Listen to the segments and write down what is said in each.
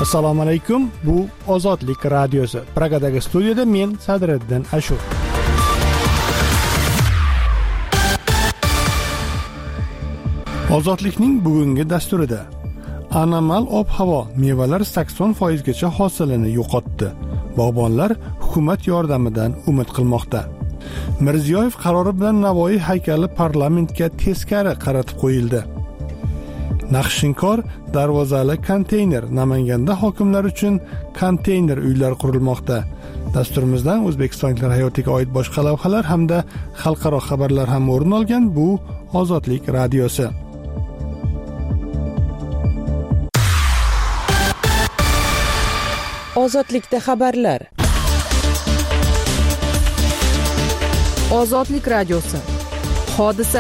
Assalomu alaykum. Bu Ozodlik radiosi. Pragadagi studiyada men Sadriddin Ashur. Ozodlikning bugungi dasturida anomal ob-havo mevalar 80% gacha hosilini yo'qotdi. Bog'bonlar hukumat yordamidan umid qilmoqda. Mirziyoyev qarori bilan Navoiy haykali parlamentga teskari qaratib qo'yildi. Naqshinkor darvozali konteyner. Namanganda hokimlar uchun konteyner uylar qurilmoqda. Dasturimizdan O'zbekistonliklar hayotiga oid boshqa lavhalar hamda xalqaro xabarlar ham o'rin olgan. Bu Ozodlik radiosi. Ozodlikda xabarlar. Ozodlik radiosi. Hodisa.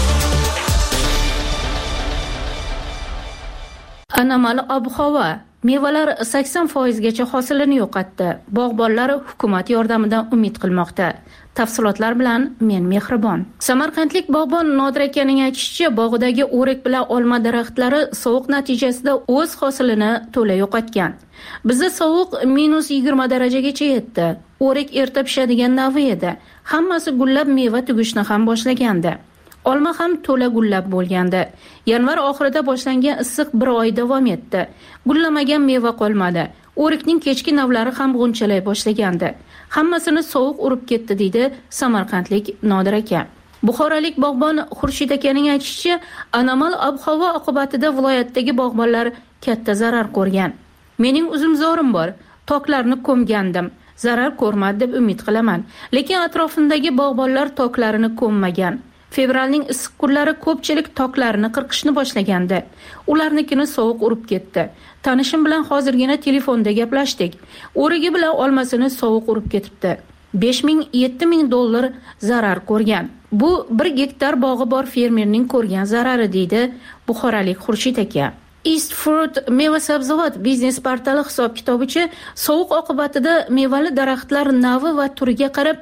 Anomal ob-havo mevalar 80% gacha hosilini yo'qotdi. Bog'bonlar hukumat yordamidan umid qilmoqda. Tafsilotlar bilan men Mehribon. Samarqandlik bog'bon Nodir akaning aytishicha, bog'idagi o'rik bilan olma daraxtlari sovuq natijasida o'z hosilini to'la yo'qotgan. Bizda sovuq -20 darajagacha yetdi. O'rik erta pishadigan navi edi. Hammasi gullab meva tugishni ham boshlagandi. Olma ham to'la gullab bo'lgandi. Yanvar oxirida boshlangan issiq bir oy davom etdi. Gullamagan meva qolmadi. O'rikning kechki navlari ham g'unchalay boshlagandi. Hammasini sovuq urib ketdi, deydi samarqandlik Nodir aka. Buxorolik bog'bon Xurshid akaning aytishicha, anomal ob-havo oqibatida viloyatdagi bog'bonlar katta zarar ko'rgan. Mening uzumzorim bor, toklarni ko'mgandim. Zarar ko'rmadi deb umid qilaman. Lekin atrofimdagi bog'bonlar toklarini ko'mmagan. Fevralning issiq kunlari ko'pchilik toklarini qirqishni boshlagandi. Ularnikini sovuq urib ketdi. Tanishim bilan hozirgina telefonda gaplashdik. O'rigi bilan olmasini sovuq urib ketibdi. 5000-7000 dollar zarar ko'rgan. Bu 1 gektar bog'i bor fermerning ko'rgan zarari, deydi buxorolik Xurshid aka. East Fruit meva sabzavot biznes portali hisob-kitobicha sovuq oqibatida mevali daraxtlar navi va turiga qarab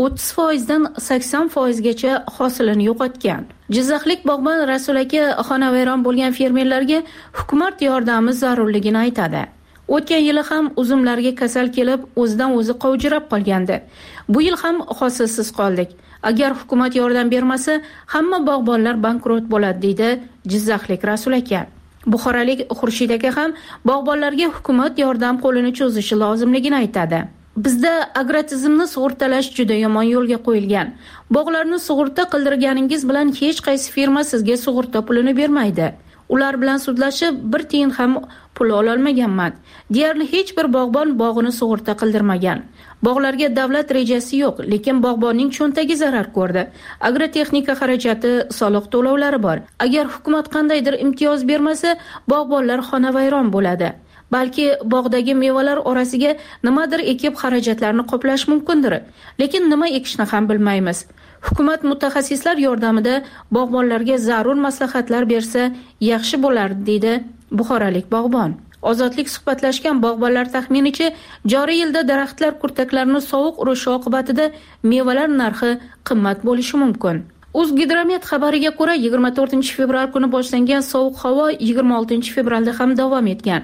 30% dan 80% gacha hosilini yo'qotgan. Jizzaxlik bog'bon Rasul aka xonavayron bo'lgan fermerlarga hukumat yordami zarurligini aytadi. O'tgan yili ham uzumlarga kasal kelib, o'zidan o'zi qovjirab qolgandi. Bu yil ham hosilsiz qoldik. Agar hukumat yordam bermasa, hamma bog'bonlar bankrot bo'ladi, deydi Jizzaxlik Rasul aka. Buxorolik Xurshid aka ham bog'bonlarga hukumat yordam qo'lini cho'zishi lozimligini aytadi. Bizda agrotizimni sug'urtalash juda yomon yo'lga qo'yilgan. Bog'larni sug'urta qildirganingiz bilan hech qaysi firma sizga sug'urta pulini bermaydi. Ular bilan sudlashib, bir tiyin ham pul ola olmaganman. Deyarli hech bir bog'bon bog'ini sug'urta qildirmagan. Bog'larga davlat rejasi yo'q, lekin bog'bonning cho'ntagi zarar ko'rdi. Agrotexnika xarajati, soliq to'lovlari bor. Agar hukumat qandaydir imtiyoz bermasa, bog'bonlar xonavayron bo'ladi. Balki bog'dagi mevalar orasiga nimadir ekib xarajatlarni qoplash mumkindir. Lekin nima ekishni ham bilmaymiz. Hukumat mutaxassislar yordamida bog'bonlarga zarur maslahatlar bersa yaxshi bo'lardi, deydi buxorolik bog'bon. Ozodlik suhbatlashgan bog'bonlar taxminicha, joriy yilda daraxtlar kurtaklarini sovuq urishi oqibatida mevalar narxi qimmat bo'lishi mumkin. O'zgidromet xabariga ko'ra 24 fevral kuni boshlangan sovuq havo 26 fevralda ham davom etgan.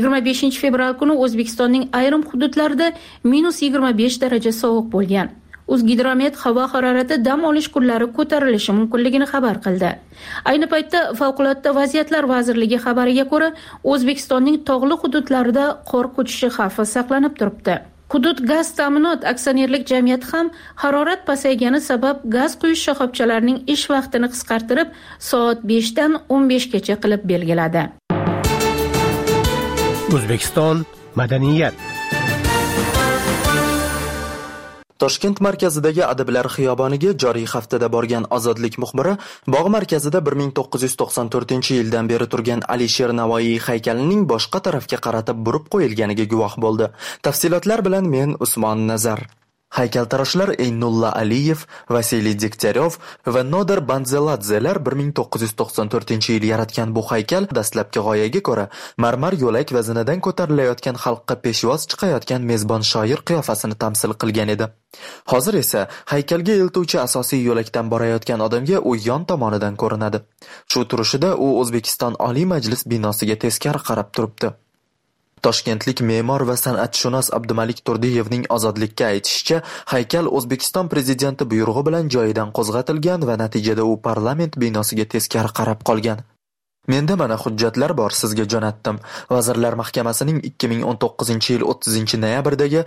25 fevral kuni O'zbekistonning ayrim hududlarida -25 daraja sovuq bo'lgan. O'zgidromet havo harorati dam olish kunlari ko'tarilishi mumkinligini xabar qildi. Ayni paytda Favqulodda vaziyatlar vazirligi xabariga ko'ra, O'zbekistonning tog'li hududlarida qor ko'chishi xavfi saqlanib turibdi. Hudud gaz ta'minot aksionerlik jamiyati ham harorat pasaygani sabab gaz quyish shoxobchalarining ish vaqtini qisqartirib, soat 5 dan 15 gacha qilib belgiladi. O'zbekiston madaniyat. Toshkent markazidagi Adiblar xiyoboniga joriy haftada borgan Ozodlik muxbiri bog' markazida 1994-yildan beri turgan Alisher Navoiy haykalining boshqa tarafga qaratib burib qo'yilganiga guvoh bo'ldi. Tafsilotlar bilan men Usmon Nazar. Haykaltaroshlar Eynulla Aliyev, Vasiliy Degtyaryov va Nodir Banzeladzelar 1994-yil yaratgan bu haykal dastlabki g'oyaga ko'ra marmar yo'lak va zinadan ko'tarilayotgan xalqqa peshvoz chiqayotgan mezbon shoir qiyofasini tamsil qilgan edi. Hozir esa haykalga eltuvchi asosiy yo'lakdan borayotgan odamga u yon tomonidan ko'rinadi. Shu turishida u O'zbekiston Oliy Majlis binosiga teskari qarab turibdi. Toshkentlik me'mor va san'atshunos Abdumalik Turdiyevning ozodlikka aytishicha, haykal O'zbekiston prezidenti buyrug'i bilan joyidan qo'zg'atilgan va natijada u parlament binosiga teskari qarab qolgan. Menda mana hujjatlar bor, sizga jo'natdim. Vazirlar Mahkamasining 2019-yil 30-noyabrdagi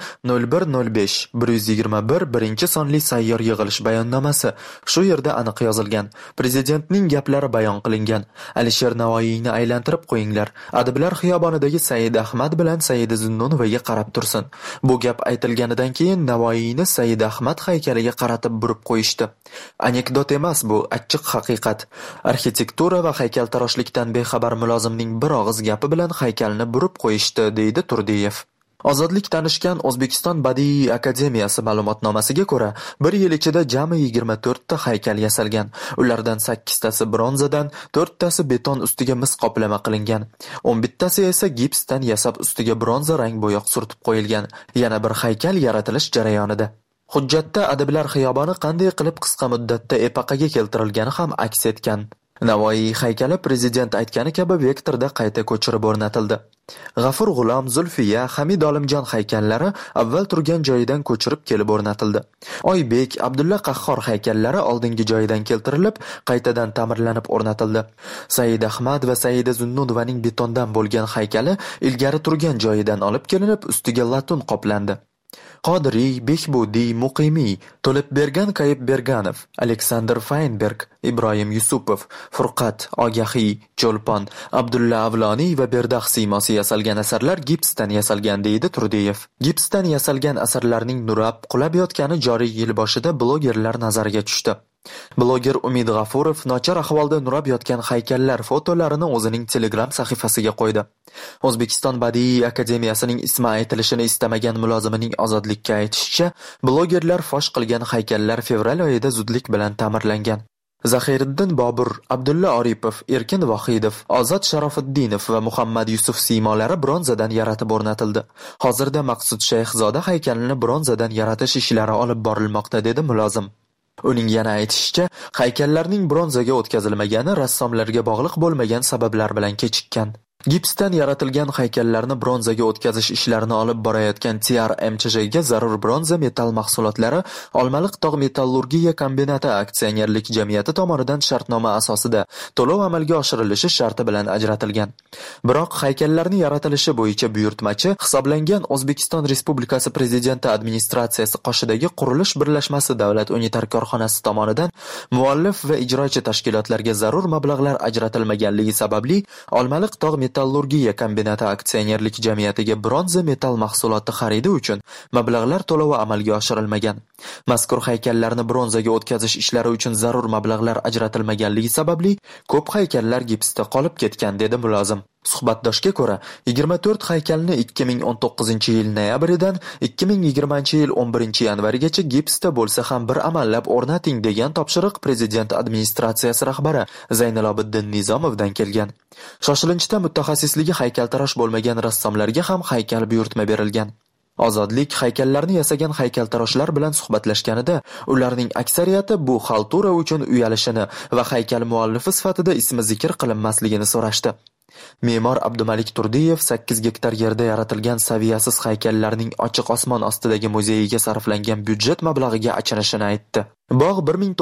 01.05.121 birinchi sonli sayyor yig'ilish bayonnomasi. Shu yerda aniq yozilgan. Prezidentning gaplari bayon qilingan. Alisher Navoiyni aylantirib qo'yinglar. Adiblar xiyobonidagi Said Ahmad bilan Saida Zunnunovaga qarab tursin. Bu gap aytilganidan keyin Navoiyni Said Ahmad haykaliga qaratib burib qo'yishdi. Anekdot emas bu, achchiq haqiqat. Arxitektura va haykaltaroshlik bexabar mulozimning bir og'iz gapi bilan haykalni burib qo'yishdi, deydi Turdiyev. Ozodlik tanishgan O'zbekiston Badiiy akademiyasi ma'lumotnomasiga ko'ra, bir yil ichida jami 24 ta haykal yasalgan. Ulardan 8 tasi bronzadan, 4 tasi beton ustiga mis qoplama qilingan. 11 tasi esa gipsdan yasab ustiga bronza rang bo'yoq surtib qo'yilgan. Yana bir haykal yaratilish jarayonida. Hujjatda Adiblar xiyoboni qanday qilib qisqa muddatda epaqaga keltirilgani ham aks etgan. Navoiy haykali prezident aytgani kabi vektorda qayta ko'chirib o'rnatildi. G'afur G'ulom, Zulfiya, Hamid Olimjon haykallari avval turgan joyidan ko'chirib kelib o'rnatildi. Oybek, Abdulla Qahhor haykallari oldingi joyidan keltirilib, qaytadan ta'mirlanib o'rnatildi. Said Ahmad va Saida Zunnunovaning betondan bo'lgan haykali ilgari turgan joyidan olib kelinib, ustiga latun qoplandi. Qodiriy, Behbudiy, Muqimiy, To'libbergan Qayibberganov, Aleksandr Feinberg, Ibrohim Yusupov, Furqat, Ogahiy, Cho'lpon, Abdulla Avloniy va Berdax siymosi yasalgan asarlar gipsdan yasalgan, deydi Turdiyev. Gipsdan yasalgan asarlarning nurab, qulab yotgani joriy yil boshida blogerlar nazariga tushdi. Bloger Umid G'afurov nochar ahvolda nurab yotgan haykallar fotolarini o'zining Telegram sahifasiga qo'ydi. O'zbekiston Badiiy akademiyasining ismi aytilishini istamagan mulozimining ozodlikka aytishicha, blogerlar fosh qilgan haykallar fevral oyida zudlik bilan ta'mirlangan. Zahiriddin Bobur, Abdulla Oripov, Erkin Vohidov, Ozod Sharofiddinov va Muhammad Yusuf siymolari bronzadan yaratib o'rnatildi. Hozirda Maqsud Shayxzoda haykalini bronzadan yaratish ishlari olib borilmoqda, dedi mulozim. Uning yana aytishicha, haykallarning bronzaga o'tkazilmagani rassomlarga bog'liq bo'lmagan sabablar bilan kechikkan. Gipsdan yaratilgan haykallarni bronzaga o'tkazish ishlarini olib borayotgan TRMCHga zarur bronza metall mahsulotlari Olmaliq tog' metallurgiya kombinati aksionerlik jamiyati tomonidan shartnoma asosida to'lov amalga oshirilishi sharti bilan ajratilgan. Biroq haykallarni yaratilishi bo'yicha buyurtmachi hisoblangan O'zbekiston Respublikasi Prezidenti administratsiyasi qoshidagi qurilish birlashmasi davlat unitar korxonasi tomonidan muallif va ijrochi tashkilotlarga zarur mablag'lar ajratilmaganligi sababli Olmaliq tog' metallurgiya kombinati aksionerlik jamiyatiga bronza metall mahsuloti xaridi uchun mablag'lar to'lovi amalga oshirilmagan. Mazkur haykallarni bronzaga o'tkazish ishlari uchun zarur mablag'lar ajratilmaganligi sababli ko'p haykallar gipsda qolib ketgan, dedi mulozim. Suhbatdoshga ko'ra, 24 haykalni 2019-yil noyabridan 2020-yil 11-yanvarigacha gipsda bo'lsa ham bir amallab o'rnating degan topshiriq prezident administratsiyasi rahbari Zaynalobiddin Nizomovdan kelgan. Shoshilinchda mutaxassisligi haykaltarosh bo'lmagan rassomlarga ham haykal buyurtma berilgan. Ozodlik haykallarni yasagan haykaltaroshlar bilan suhbatlashganida ularning aksariyati bu xaltura uchun uyalishini va haykal muallifi sifatida ismi zikr qilinmasligini so'rashdi. Me'mor Abdumalik Turdiyev 8 gektar yerda yaratilgan saviyasiz haykallarning ochiq osmon ostidagi muzeyiga sarflangan byudjet mablag'iga achinishini aytdi. Bog'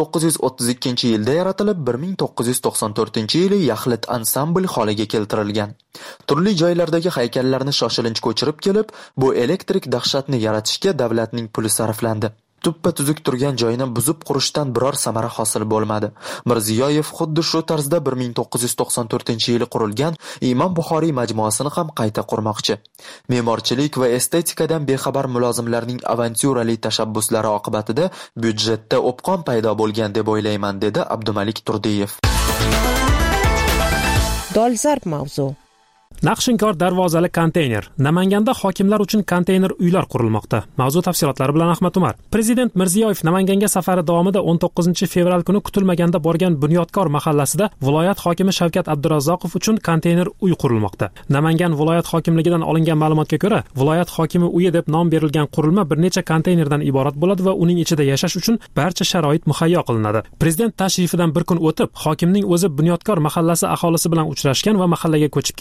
1932-yilda yaratilib, 1994-yili yaxlit ansambl holiga keltirilgan. Turli joylardagi haykallarni shoshilinch ko'chirib kelib, bu elektrik dahshatni yaratishga davlatning puli sarflandi. Tuppa tuzuk turgan joyini buzib qurishdan biror samara hosil bo'lmadi. Mirziyoyev xuddi shu tarzda 1994-yili qurilgan Imom Buxoriy majmuasini ham qayta qurmoqchi. Me'morchilik va estetikadan bexabar mulozimlarning avantyurali tashabbuslari oqibatida byudjetda o'pqon paydo bo'lgan deb o'ylayman, dedi Abdumalik Turdiyev. Dolzarb mavzu. Naqshinkor darvozali konteyner. Namanganda hokimlar uchun konteyner uylar qurilmoqda. Mavzu tafsilotlari bilan Ahmad Umar. Prezident Mirziyoyev Namanganga safari davomida 19-fevral kuni kutilmaganda borgan Bunyodkor mahallasida viloyat hokimi Shavkat Abdurazzoqov uchun konteyner uy qurilmoqda. Namangan viloyat hokimligidan olingan ma'lumotga ko'ra, viloyat hokimi uyi deb nom berilgan qurilma bir necha konteynerdan iborat bo'ladi va uning ichida yashash uchun barcha sharoit muhayyo qilinadi. Prezident tashrifidan bir kun o'tib, hokimning o'zi Bunyodkor mahallasi aholisi bilan uchrashgan va mahallaga ko'chib kelib,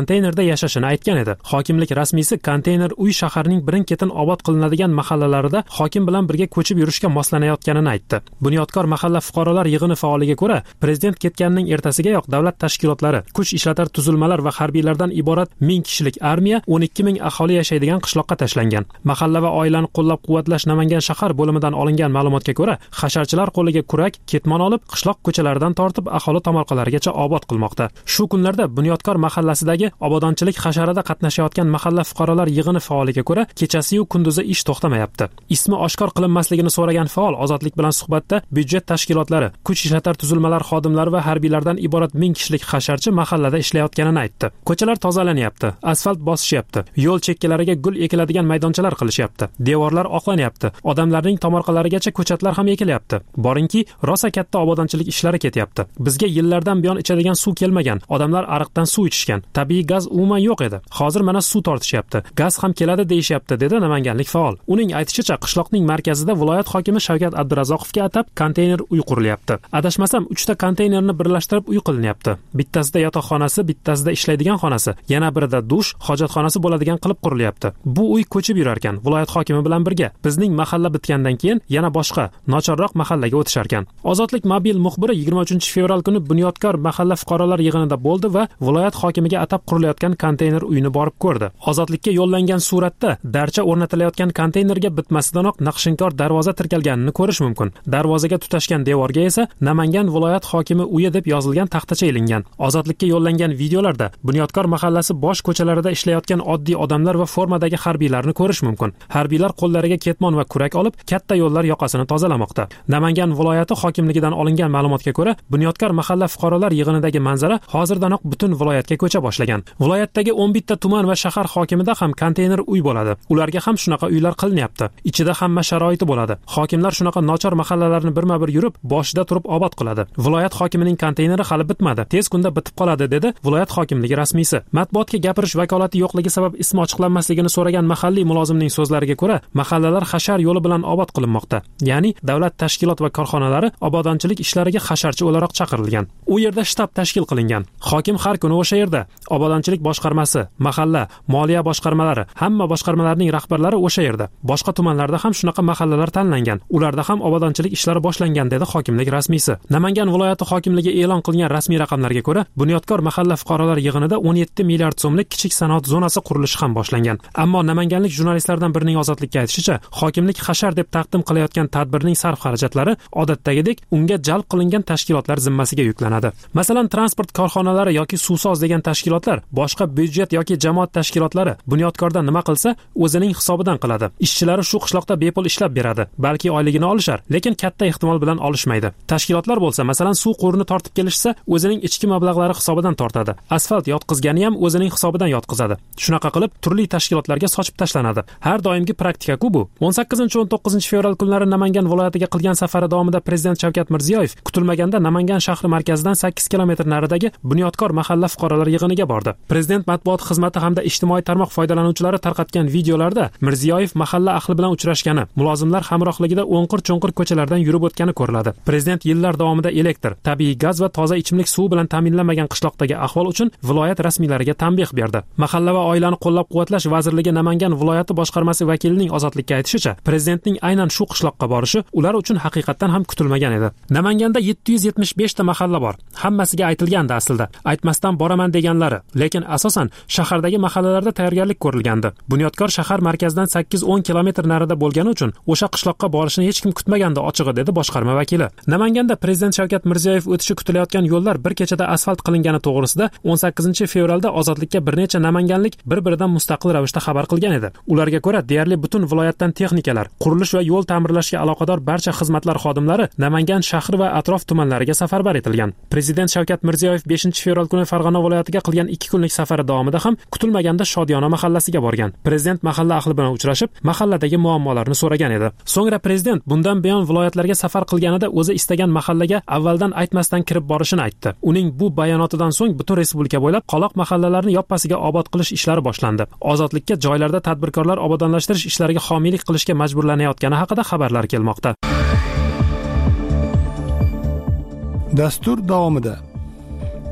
konteynerda yashashini aytgan edi. Hokimlik rasmiysi konteyner uy shaharning birin-ketin obod qilinadigan mahallalarida hokim bilan birga ko'chib yurishga moslanayotganini aytdi. Bunyodkor mahalla fuqarolar yig'ini faoliga ko'ra, prezident ketganining ertasigayoq davlat tashkilotlari, kuch ishlatar tuzilmalar va harbiylardan iborat 1000 kishilik armiya 12 ming aholi yashaydigan qishloqqa tashlangan. Mahalla va oilani qo'llab-quvvatlash Namangan shahar bo'limidan olingan ma'lumotga ko'ra, hasharchilar qo'liga kurak, ketmon olib, qishloq ko'chalaridan tortib aholi tomorqalarigacha obod qilmoqda. Shu kunlarda Bunyodkor mahallasidagi obodonchilik hasharida qatnashayotgan mahalla fuqarolar yig'ini faoliga ko'ra, kechasi-yu kunduzi ish to'xtamayapti. Ismi oshkor qilinmasligini so'ragan faol Ozodlik bilan suhbatda byudjet tashkilotlari, kuch ishlatar tuzilmalar xodimlari va harbiylardan iborat 1000 kishilik hasharchi mahallada ishlayotganini aytdi. Ko'chalar tozalanyapti, asfalt bosishyapti, yo'l chekkalariga gul ekiladigan maydonchalar qilishyapti, devorlar oqlanyapti, odamlarning tomorqalarigacha ko'chatlar ham ekilyapti. Boringki, rosa katta obodonchilik ishlari ketyapti. Bizga yillardan buyon ichadigan suv kelmagan, odamlar ariqdan suv ichishgan, tabiiy gaz umuman yo'q edi. Hozir mana suv tortishyapti, gaz ham keladi deyishyapti, dedi namanganlik faol. Uning aytishicha, qishloqning markazida viloyat hokimi Shavkat Abdurazzoqovga atab konteyner uy qurilyapti. Adashmasam 3 ta konteynerni birlashtirib uy qilinyapti. Bittasida yotoqxonasi, bittasida ishlaydigan xonasi, yana birida dush, hojatxonasi bo'ladigan qilib qurilyapti. Bu uy ko'chib yurar ekan, viloyat hokimi bilan birga. Bizning mahalla bitgandan keyin yana boshqa, nochorroq mahallaga o'tishar ekan. Ozodlik mobil muxbiri 23 fevral kuni Bunyodkor mahalla fuqarolar yig'inida bo'ldi va viloyat hokimiga atab qurilayotgan konteyner uyini borib ko'rdi. Ozodlikka yo'llangan suratda darcha o'rnatilayotgan konteynerga bitmasidanoq naqshinkor darvoza tirkalganini ko'rish mumkin. Darvozaga tutashgan devorga esa Namangan viloyat hokimi uyi deb yozilgan taxtacha ilingan. Ozodlikka yo'llangan videolarda Bunyodkor mahallasi bosh ko'chalarida ishlayotgan oddiy odamlar va formadagi harbiylarni ko'rish mumkin. Harbiylar qo'llariga ketmon va kurak olib, katta yo'llar yoqasini tozalamoqda. Namangan viloyati hokimligidan olingan ma'lumotga ko'ra, Bunyodkor mahalla fuqarolar yig'inidagi manzara hozirdanoq butun viloyatga ko'cha boshlagan. Viloyatdagi 11 ta tuman va shahar hokimida ham konteyner uy bo'ladi. Ularga ham shunaqa uylar qilinyapti. Ichida hamma sharoiti bo'ladi. Hokimlar shunaqa nochor mahallalarni birma-bir yurib, boshida turib obod qiladi. Viloyat hokimining konteyneri hali bitmadi. Tez kunda bitib qoladi, dedi viloyat hokimligi rasmiysi. Matbuotga gapirish vakolati yo'qligi sabab ismi ochiqlanmasligini so'ragan mahalliy mulozimning so'zlariga ko'ra, mahallalar hashar yo'li bilan obod qilinmoqda. Ya'ni davlat tashkilot va korxonalari obodonchilik ishlariga hasharchi o'laroq chaqirilgan. U yerda shtab tashkil qilingan. Hokim har kuni o'sha yerda. Obodonchilik boshqarmasi, mahalla, moliya boshqarmalari, hamma boshqarmalarning rahbarlari o'sha yerda. Boshqa tumanlarda ham shunaqa mahallalar tanlangan. Ularda ham obodonchilik ishlari boshlangan, dedi hokimlik rasmiysi. Namangan viloyati hokimligi e'lon qilgan rasmiy raqamlarga ko'ra, Bunyodkor mahalla fuqarolar yig'inida 17 milliard so'mlik kichik sanoat zonasi qurilishi ham boshlangan. Ammo namanganlik jurnalistlardan birining Ozodlikka aytishicha, hokimlik hashar deb taqdim qilayotgan tadbirning sarf xarajatlari odatdagidek unga jalb qilingan tashkilotlar zimmasiga yuklanadi. Masalan, transport korxonalari yoki suvsoz degan tashkilotlar, boshqa byudjet yoki jamoat tashkilotlari Bunyodkorda nima qilsa, o'zining hisobidan qiladi. Ishchilari shu qishloqda bepul ishlab beradi. Balki oyligini olishar, lekin katta ehtimol bilan olishmaydi. Tashkilotlar bo'lsa, masalan, suv qurini tortib kelishsa, o'zining ichki mablag'lari hisobidan tortadi. Asfalt yotqizgani ham o'zining hisobidan yotqizadi. Shunaqa qilib turli tashkilotlarga sochib tashlanadi. Har doimgi praktika-ku bu. 18-19 fevral kunlari Namangan viloyatiga qilgan safari davomida prezident Shavkat Mirziyoyev kutilmaganda Namangan shahri markazidan 8 kilometr naridagi Bunyodkor mahalla fuqarolar yig'iniga bordi. Prezident matbuot xizmati hamda ijtimoiy tarmoq foydalanuvchilari tarqatgan videolarda Mirziyoyev mahalla ahli bilan uchrashgani, mulozimlar hamrohligida o'nqir-cho'nqir ko'chalardan yurib o'tgani ko'riladi. Prezident yillar davomida elektr, tabiiy gaz va toza ichimlik suvi bilan ta'minlanmagan qishloqdagi ahvol uchun viloyat rasmiylariga tanbeh berdi. Mahalla va oilani qo'llab-quvvatlash vazirligi Namangan viloyati boshqarmasi vakilining Ozodlikka aytishicha, prezidentning aynan shu qishloqqa borishi ular uchun haqiqatan ham kutilmagan edi. Namanganda 775 ta mahalla bor. Hammasiga aytilgandi aslida. Aytmasdan boraman deganlari, lekin asosan shahardagi mahallalarda tayyorgarlik ko'rilgandi. Bunyodkor shahar markazidan 8-10 kilometr narida bo'lgani uchun o'sha qishloqqa borishni hech kim kutmagandi, ochig'i, dedi boshqarma vakili. Namanganda prezident Shavkat Mirziyoyev o'tishi kutilayotgan yo'llar bir kechada asfalt qilingani to'g'risida 18 fevralda Ozodlikka bir necha namanganlik bir-biridan mustaqil ravishda xabar qilgan edi. Ularga ko'ra, deyarli butun viloyatdan texnikalar, qurilish va yo'l ta'mirlashga aloqador barcha xizmatlar xodimlari Namangan shahri va atrof tumanlariga safarbar etilgan. Prezident Shavkat Mirziyoyev 5-fevral kuni Farg'ona viloyatiga qilgan 2 kunlik safari davomida ham kutilmaganda Shodiyona mahallasiga borgan. Prezident mahalla ahli bilan uchrashib, mahalladagi muammolarni so'ragan edi. So'ngra prezident bundan buyon viloyatlarga safar qilganida o'zi istagan mahallaga avvaldan aytmasdan kirib borishini aytdi. Uning bu bayonotidan so'ng butun respublika bo'ylab qoloq mahallalarni yoppasiga obod qilish ishlari boshlandi. Ozodlikka joylarda tadbirkorlar obodonlashtirish ishlariga homiylik qilishga majburlanayotgani haqida xabarlar kelmoqda. Dastur davomida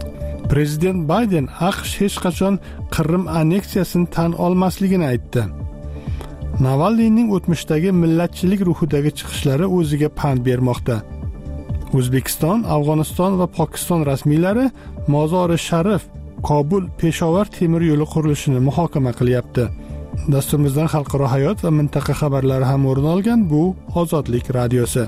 Prezident Bayden AQSh hech qachon Qrim anneksiyasini tan olmasligini aytdi. Navalniyning o'tmishdagi millatchilik ruhidagi chiqishlari o'ziga pand bermoqda. O'zbekiston, Afg'oniston va Pokiston rasmiylari Mozori Sharif, Kobul, Peshovar temir yo'li qurilishini muhokama qilyapti. Dasturimizdan xalqaro hayot va mintaqa xabarlari ham o'rin olgan. Bu Ozodlik radiosi.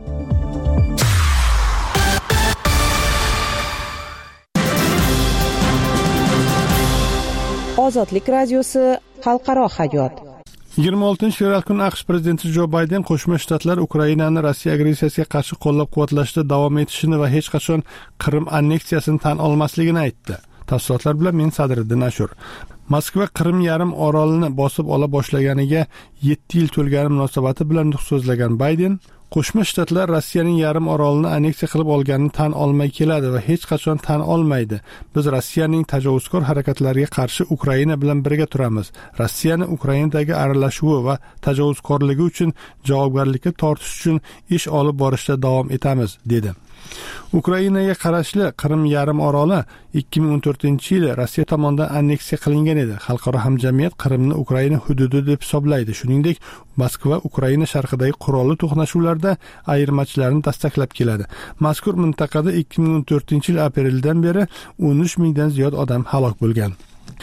Ozodlik radiosi xalqaro hayot. 26-fevral kuni AQSh prezidenti Jo Bayden Qo'shma Shtatlar Ukrainani Rossiya agressiyasiga qarshi qo'llab-quvvatlashda davom etishini va hech qachon Qrim anneksiyasini tan olmasligini aytdi. Tafsilotlar bilan men Sadriddin Ashur. Moskva Qrim yarim orolini bosib ola boshlaganiga 7 yil to'lgani munosabati bilan nutq so'zlagan Bayden, Qo'shma Shtatlar Rossiyaning yarim orolini anneksiya qilib olganini tan olmay keladi va hech qachon tan olmaydi. Biz Rossiyaning tajovuzkor harakatlariga qarshi Ukraina bilan birga turamiz. Rossiyani Ukrainadagi aralashuvi va tajovuzkorligi uchun javobgarlikka tortish uchun ish olib borishda davom etamiz, dedi. Ukrainaga qarashli Qrim yarim oroli 2014-yili Rossiya tomonidan anneksiya qilingan edi. Xalqaro hamjamiyat Qrimni Ukraina hududi deb hisoblaydi. Shuningdek, Moskva Ukraina sharqidagi qurolli to'qnashuvlarda ayirmachilarni dastlab keladi. Mazkur mintaqada 2014-yil apreldan beri 13 mingdan ziyod odam halok bo'lgan.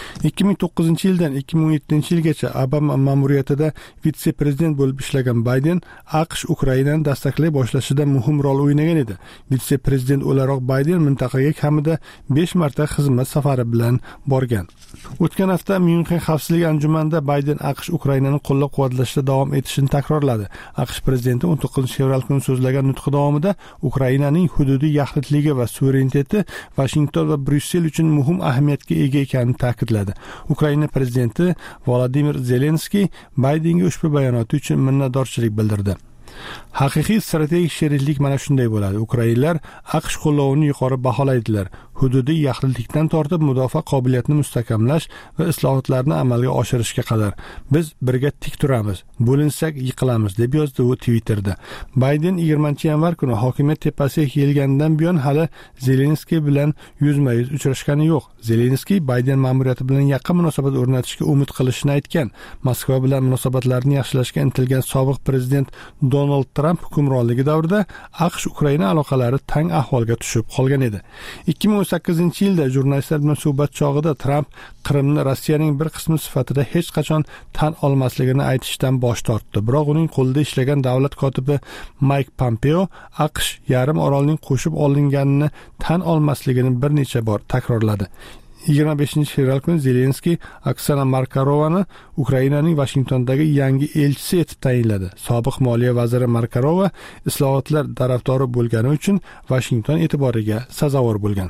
2009-yildan 2017-yilgacha Obama ma'muriyatida vitse-prezident bo'lib ishlagan Bayden AQSh Ukrainani dastaklay boshlashida muhim rol o'ynagan edi. Vitse-prezident o'laroq Bayden mintaqaga kamida 5 marta xizmat safari bilan borgan. O'tgan hafta Myunxen xavfsizlik anjumanida Bayden AQSh Ukrainani qo'llab-quvvatlashda davom etishini takrorladi. AQSh prezidenti 19-fevral kuni so'zlagan nutqi davomida Ukrainaning hududiy yaxlitligi va suvereniteti Washington va Bryussel uchun muhim ahamiyatga ega ekanini ta'kidladi. Ukraina prezidenti Volodimir Zelenskiy Baydenga ushbu bayonoti uchun minnatdorchilik bildirdi. Haqiqiy strategik sheriklik mana shunday bo'ladi. Ukrainlar AQSh qo'llovini yuqori baholaydilar. Hududiy yaxlitlikdan tortib mudofaa qobiliyatini mustahkamlash va islohotlarni amalga oshirishga qadar biz birga tik turamiz. Bo'linsak yiqilamiz, deb yozdi u Twitterda. Bayden 20-yanvar kuni hokimiyat tepasiga kelgandan buyon hali Zelenskiy bilan yuzma-yuz uchrashgani yo'q. Zelenskiy Bayden ma'muriyati bilan yaqin munosabat o'rnatishga umid qilishini aytgan. Moskva bilan munosabatlarni yaxshilashga intilgan sobiq prezident Donald Trump hukmronligi davrida AQSh Ukraina aloqalari tang ahvolga tushib qolgan edi. 2018-yilda jurnalistlar bilan suhbat chog'ida Trump Qrimni Rossiyaning bir qismi sifatida hech qachon tan olmasligini aytishdan bosh tortdi. Biroq uning qo'lida ishlagan davlat kotibi Mike Pompeo AQSh yarim orolning qo'shib olinganini tan olmasligini bir necha bor takrorladi. 25-fevral kuni Zelenskiy Oksana Markarovani Ukrainaning Washingtondagi yangi elchisi etib tayinladi. Sobiq moliya vaziri Markarova islohotlar tarafdori bo'lgani uchun Washington e'tiboriga sazovor bo'lgan.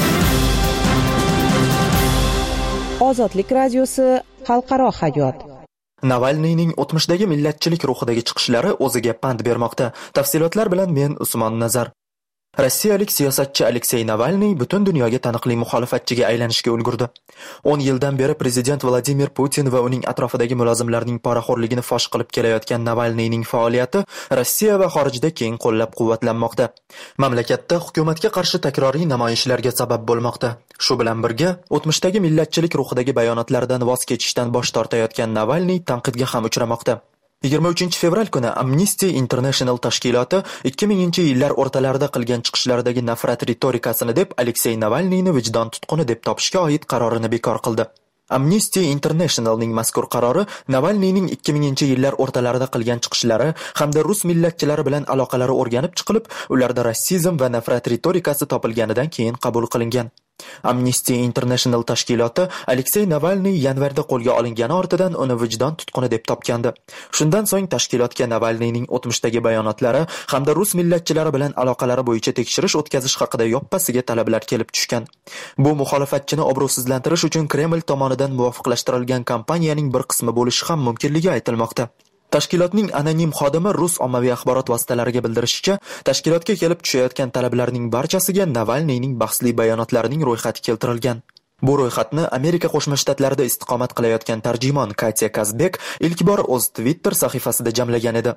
Ozodlik radiosi xalqaro hayot. Navalniyning o'tmishdagi millatchilik ruhidagi chiqishlari o'ziga pand bermoqda. Tafsilotlar bilan men Usmon Nazar. Rossiyalik siyosatchi Aleksey Navalniy butun dunyoga taniqli muxolifatchiga aylanishga ulgurdi. 10 yildan beri prezident Vladimir Putin va uning atrofidagi mulozimlarning poraxo'rligini fosh qilib kelayotgan Navalniyning faoliyati Rossiya va xorijda keng qo'llab-quvvatlanmoqda. Mamlakatda hukumatga qarshi takroriy namoyishlarga sabab bo'lmoqda. Shu bilan birga, o'tmishdagi millatchilik ruhidagi bayonotlardan voz kechishdan bosh tortayotgan Navalniy tanqidga ham uchramoqda. 23-fevral kuni Amnesty International tashkiloti 2000-yillar o'rtalarida qilgan chiqishlaridagi nafrat ritorikasini deb Aleksey Navalniyni vijdon tutquni deb topishga oid qarorini bekor qildi. Amnesty Internationalning mazkur qarori Navalniyning 2000-yillar o'rtalarida qilgan chiqishlari hamda rus millatchilari bilan aloqalari o'rganib chiqilib, ularda rassizm va nafrat ritorikasi topilganidan keyin qabul qilingan. Amnesty International tashkiloti Aleksey Navalniy yanvarda qo'lga olingani ortidan uni vijdon tutquni deb topgandi. Shundan so'ng tashkilotga Navalniyning o'tmishdagi bayonotlari hamda rus millatchilari bilan aloqalari bo'yicha tekshirish o'tkazish haqida yoppasiga talablar kelib tushgan. Bu muxolifatchini obro'sizlantirish uchun Kreml tomonidan muvofiqlashtirilgan kampaniyaning bir qismi bo'lishi ham mumkinligi aytilmoqda. Tashkilotning anonim xodimi rus ommaviy axborot vositalariga bildirishicha, tashkilotga kelib tushayotgan talablarning barchasiga Navalniyning bahsli bayonotlarining ro'yxati keltirilgan. Bu ro'yxatni Amerika Qo'shma Shtatlarida istiqomat qilayotgan tarjimon Katya Kazbek ilk bor o'z Twitter sahifasida jamlagan edi.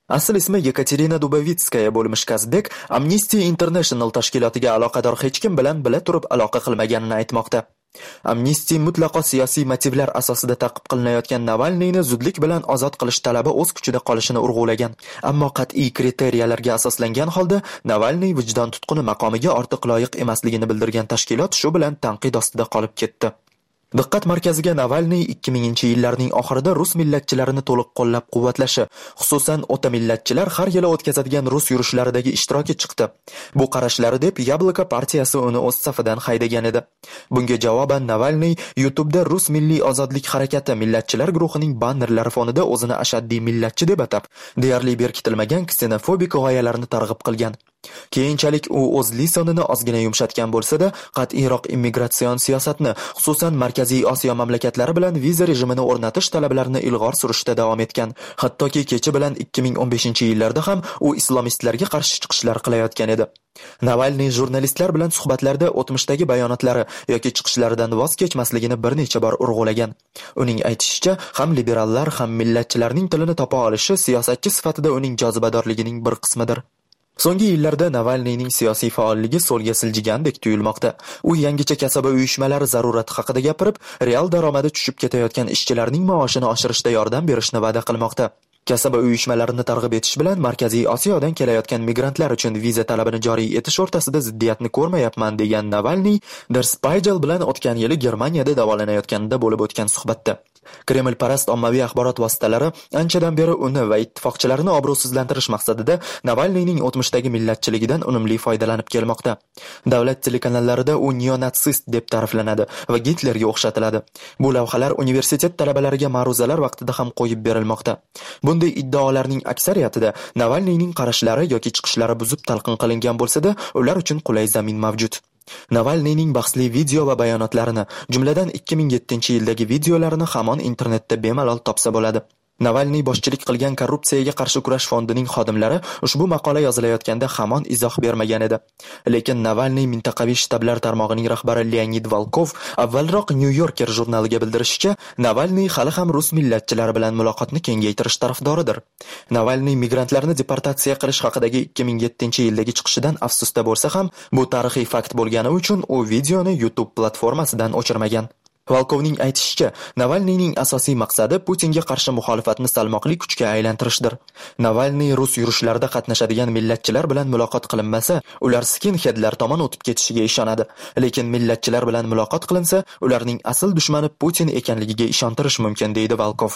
Asl ismi Yekaterina Dubovitskaya bo'lmish Kazbek Amnesty International tashkilotiga aloqador hech kim bilan bila turib aloqa qilmaganini aytmoqda. Amnesty mutlaqo siyosiy motivlar asosida ta'qib qilinayotgan Navalniyni zudlik bilan ozod qilish talabi o'z kuchida qolishini urg'ulagan. Ammo qat'iy kriteriyalarga asoslangan holda Navalniy vijdon tutquni maqomiga ortiq loyiq emasligini bildirgan tashkilot shu bilan tanqid ostida qolib ketdi. Diqqat markaziga Navalniy 2000-yillarning oxirida rus millatchilarini to'liq qo'llab-quvvatlashi, xususan o'ta millatchilar har yili o'tkazadigan rus yurishlaridagi ishtiroki chiqdi. Bu qarashlari deb Yabloko partiyasi uni o'z safidan haydagan edi. Bunga javoban Navalniy YouTube'da Rus milliy ozodlik harakati millatchilar guruhining bannerlari fonida o'zini ashaddiy millatchi deb atab, deyarli berkitilmagan ksenofobik g'oyalarni targ'ib qilgan. Keyinchalik u o'z lisonini ozgina yumshatgan bo'lsa-da, qat'iyroq immigratsion siyosatni, xususan Markaziy Osiyo mamlakatlari bilan viza rejimini o'rnatish talablarini ilg'or surishda davom etgan. Hattoki kecha bilan 2015-yillarda ham u islomistlarga qarshi chiqishlar qilayotgan edi. Navalniy jurnalistlar bilan suhbatlarda o'tmishdagi bayonotlari yoki chiqishlaridan voz kechmasligini bir necha bor urg'ulagan. Uning aytishicha, ham liberallar, ham millatchilarning tilini topa olishi siyosatchi sifatida uning jozibadorligining bir qismidir. So'nggi yillarda Navalniyning siyosiy faolligi so'lga siljigandek tuyulmoqda. U yangicha kasaba uyushmalari zarurati haqida gapirib, real daromadi tushib ketayotgan ishchilarning maoshini oshirishda yordam berishni va'da qilmoqda. Kasaba uyushmalarini targ'ib etish bilan Markaziy Osiyodan kelayotgan migrantlar uchun viza talabini joriy etish o'rtasida ziddiyatni ko'rmayapman degan Navalniy Der Spiegel bilan o'tgan yili Germaniyada davolanayotganida bo'lib o'tgan suhbatda. Kreml parast ommaviy axborot vositalari anchadan beri uni va ittifoqchilarini obro'sizlantirish maqsadida Navalniyning o'tmishdagi millatchiligidan unumli foydalanib kelmoqda. Davlat telekanallarida u neonatsist deb ta'riflanadi va Gitlerga o'xshatiladi. Bu lavhalar universitet talabalariga ma'ruzalar vaqtida ham qo'yib berilmoqda. Bunday iddaolarning aksariyatida Navalniyning qarashlari yoki chiqishlari buzib talqin qilingan bo'lsa-da, ular uchun qulay zamin mavjud. Navalniyning bahsli video va bayonotlarini, jumladan 2007-yildagi videolarini hamon internetda bemalol topsa bo'ladi. Navalniy boshchilik qilgan korrupsiyaga qarshi kurash fondining xodimlari ushbu maqola yozilayotganda hamon izoh bermagan edi. Lekin Navalniy mintaqaviy shtablar tarmog'ining rahbari Leonid Volkov avvalroq New Yorker jurnaliga bildirishicha, Navalniy hali ham rus millatchilari bilan muloqotni kengaytirish tarafdoridir. Navalniy migrantlarni deportatsiya qilish haqidagi 2007-yildagi chiqishidan afsusda bo'lsa ham, bu tarixiy fakt bo'lgani uchun u videoni YouTube platformasidan o'chirmagan. Volkovning aytishicha, Navalniyning asosiy maqsadi Putinga qarshi muxolifatni salmoqli kuchga aylantirishdir. Navalniy rus yurishlarida qatnashadigan millatchilar bilan muloqot qilinmasa, ular skinheadlar tomon o'tib ketishiga ishonadi. Lekin millatchilar bilan muloqot qilinsa, ularning asl dushmani Putin ekanligiga ishontirish mumkin, deydi Volkov.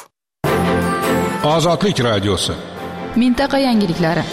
Ozodlik radiosi. Mintaqa yangiliklari.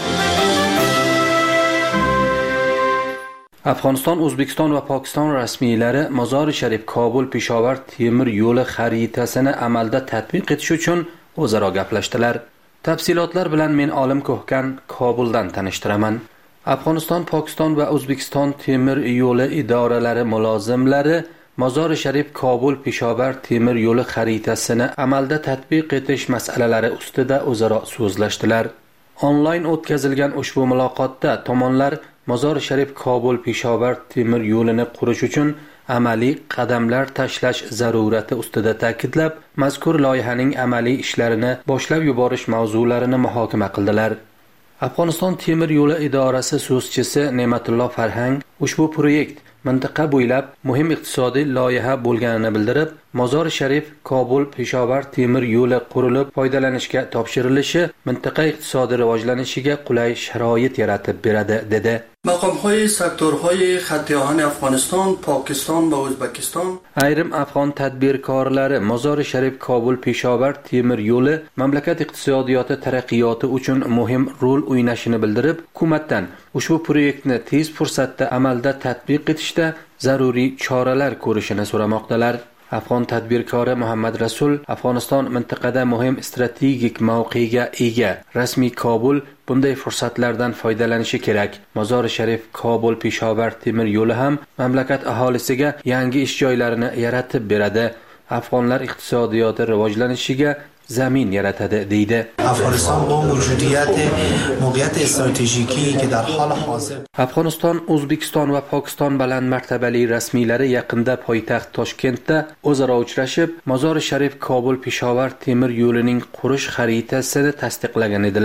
Afg'oniston, O'zbekiston va Pokiston rasmiylari Mozori Sharif Kobul Peshovar temir yo'li xaritasini amalda tatbiq etish uchun o'zaro gaplashdilar. Tafsilotlar bilan men Olim Ko'hkan Kobuldan tanishtiraman. Afg'oniston, Pokiston va O'zbekiston temir yo'li idoralari mulozimlari Mozori Sharif Kobul Peshovar temir yo'li xaritasini amalda tatbiq etish masalalari ustida o'zaro so'zlashdilar. Onlayn o'tkazilgan ushbu muloqotda tomonlar Mozori Sharif Kobul Peshovar temir yo'lini qurish uchun amaliy qadamlar tashlash zarurati ustida ta'kidlab, mazkur loyihaning amaliy ishlarini boshlab yuborish mavzularini muhokama qildilar. Afg'oniston temir yo'li idorasi so'zchisi Ne'matullo Farhang ushbu proyekt mintaqa bo'ylab muhim iqtisodiy loyiha bo'lganini bildirib, Mozori Sharif Kobul Peshovar temir yo'li qurilib foydalanishga topshirilishi mintaqa iqtisodiy rivojlanishiga qulay sharoit yaratib beradi, dedi. مقام‌های سکتورهای خط آهن افغانستان، پاکستان و ازبکستان ayrim afg'on tadbirkorlari Mozori Sharif Kobul Peshovar temir yo'li mamlakat iqtisodiyoti taraqqiyoti uchun muhim rol o'ynashini bildirib, hukumatdan ushbu proyektni tez fursatda amalda tatbiq etishda zaruriy choralar ko'rishini so'ramoqdalar. Afg'on tadbirkori Muhammad Rasul Afg'oniston mintaqada muhim strategik mavqega ega. Rasmiy Kobul bunday fursatlardan foydalanishi kerak. Mozori Sharif Kobul Peshovar temir yo'li ham mamlakat aholisiga yangi ish joylarini yaratib beradi. Afg'onlar iqtisodiyoti rivojlanishiga zamin yaratadi, deydi. Afg'oniston bu muvqeiyat strategiki ki dar hol hozir Afg'oniston, O'zbekiston va Pokiston baland martabali rasmiylari yaqinda poytaxt Toshkentda o'zaro uchrashib, Mozori Sharif Kobul Peshovar temir yo'lining qurish xaritasini tasdiqlagan edilar.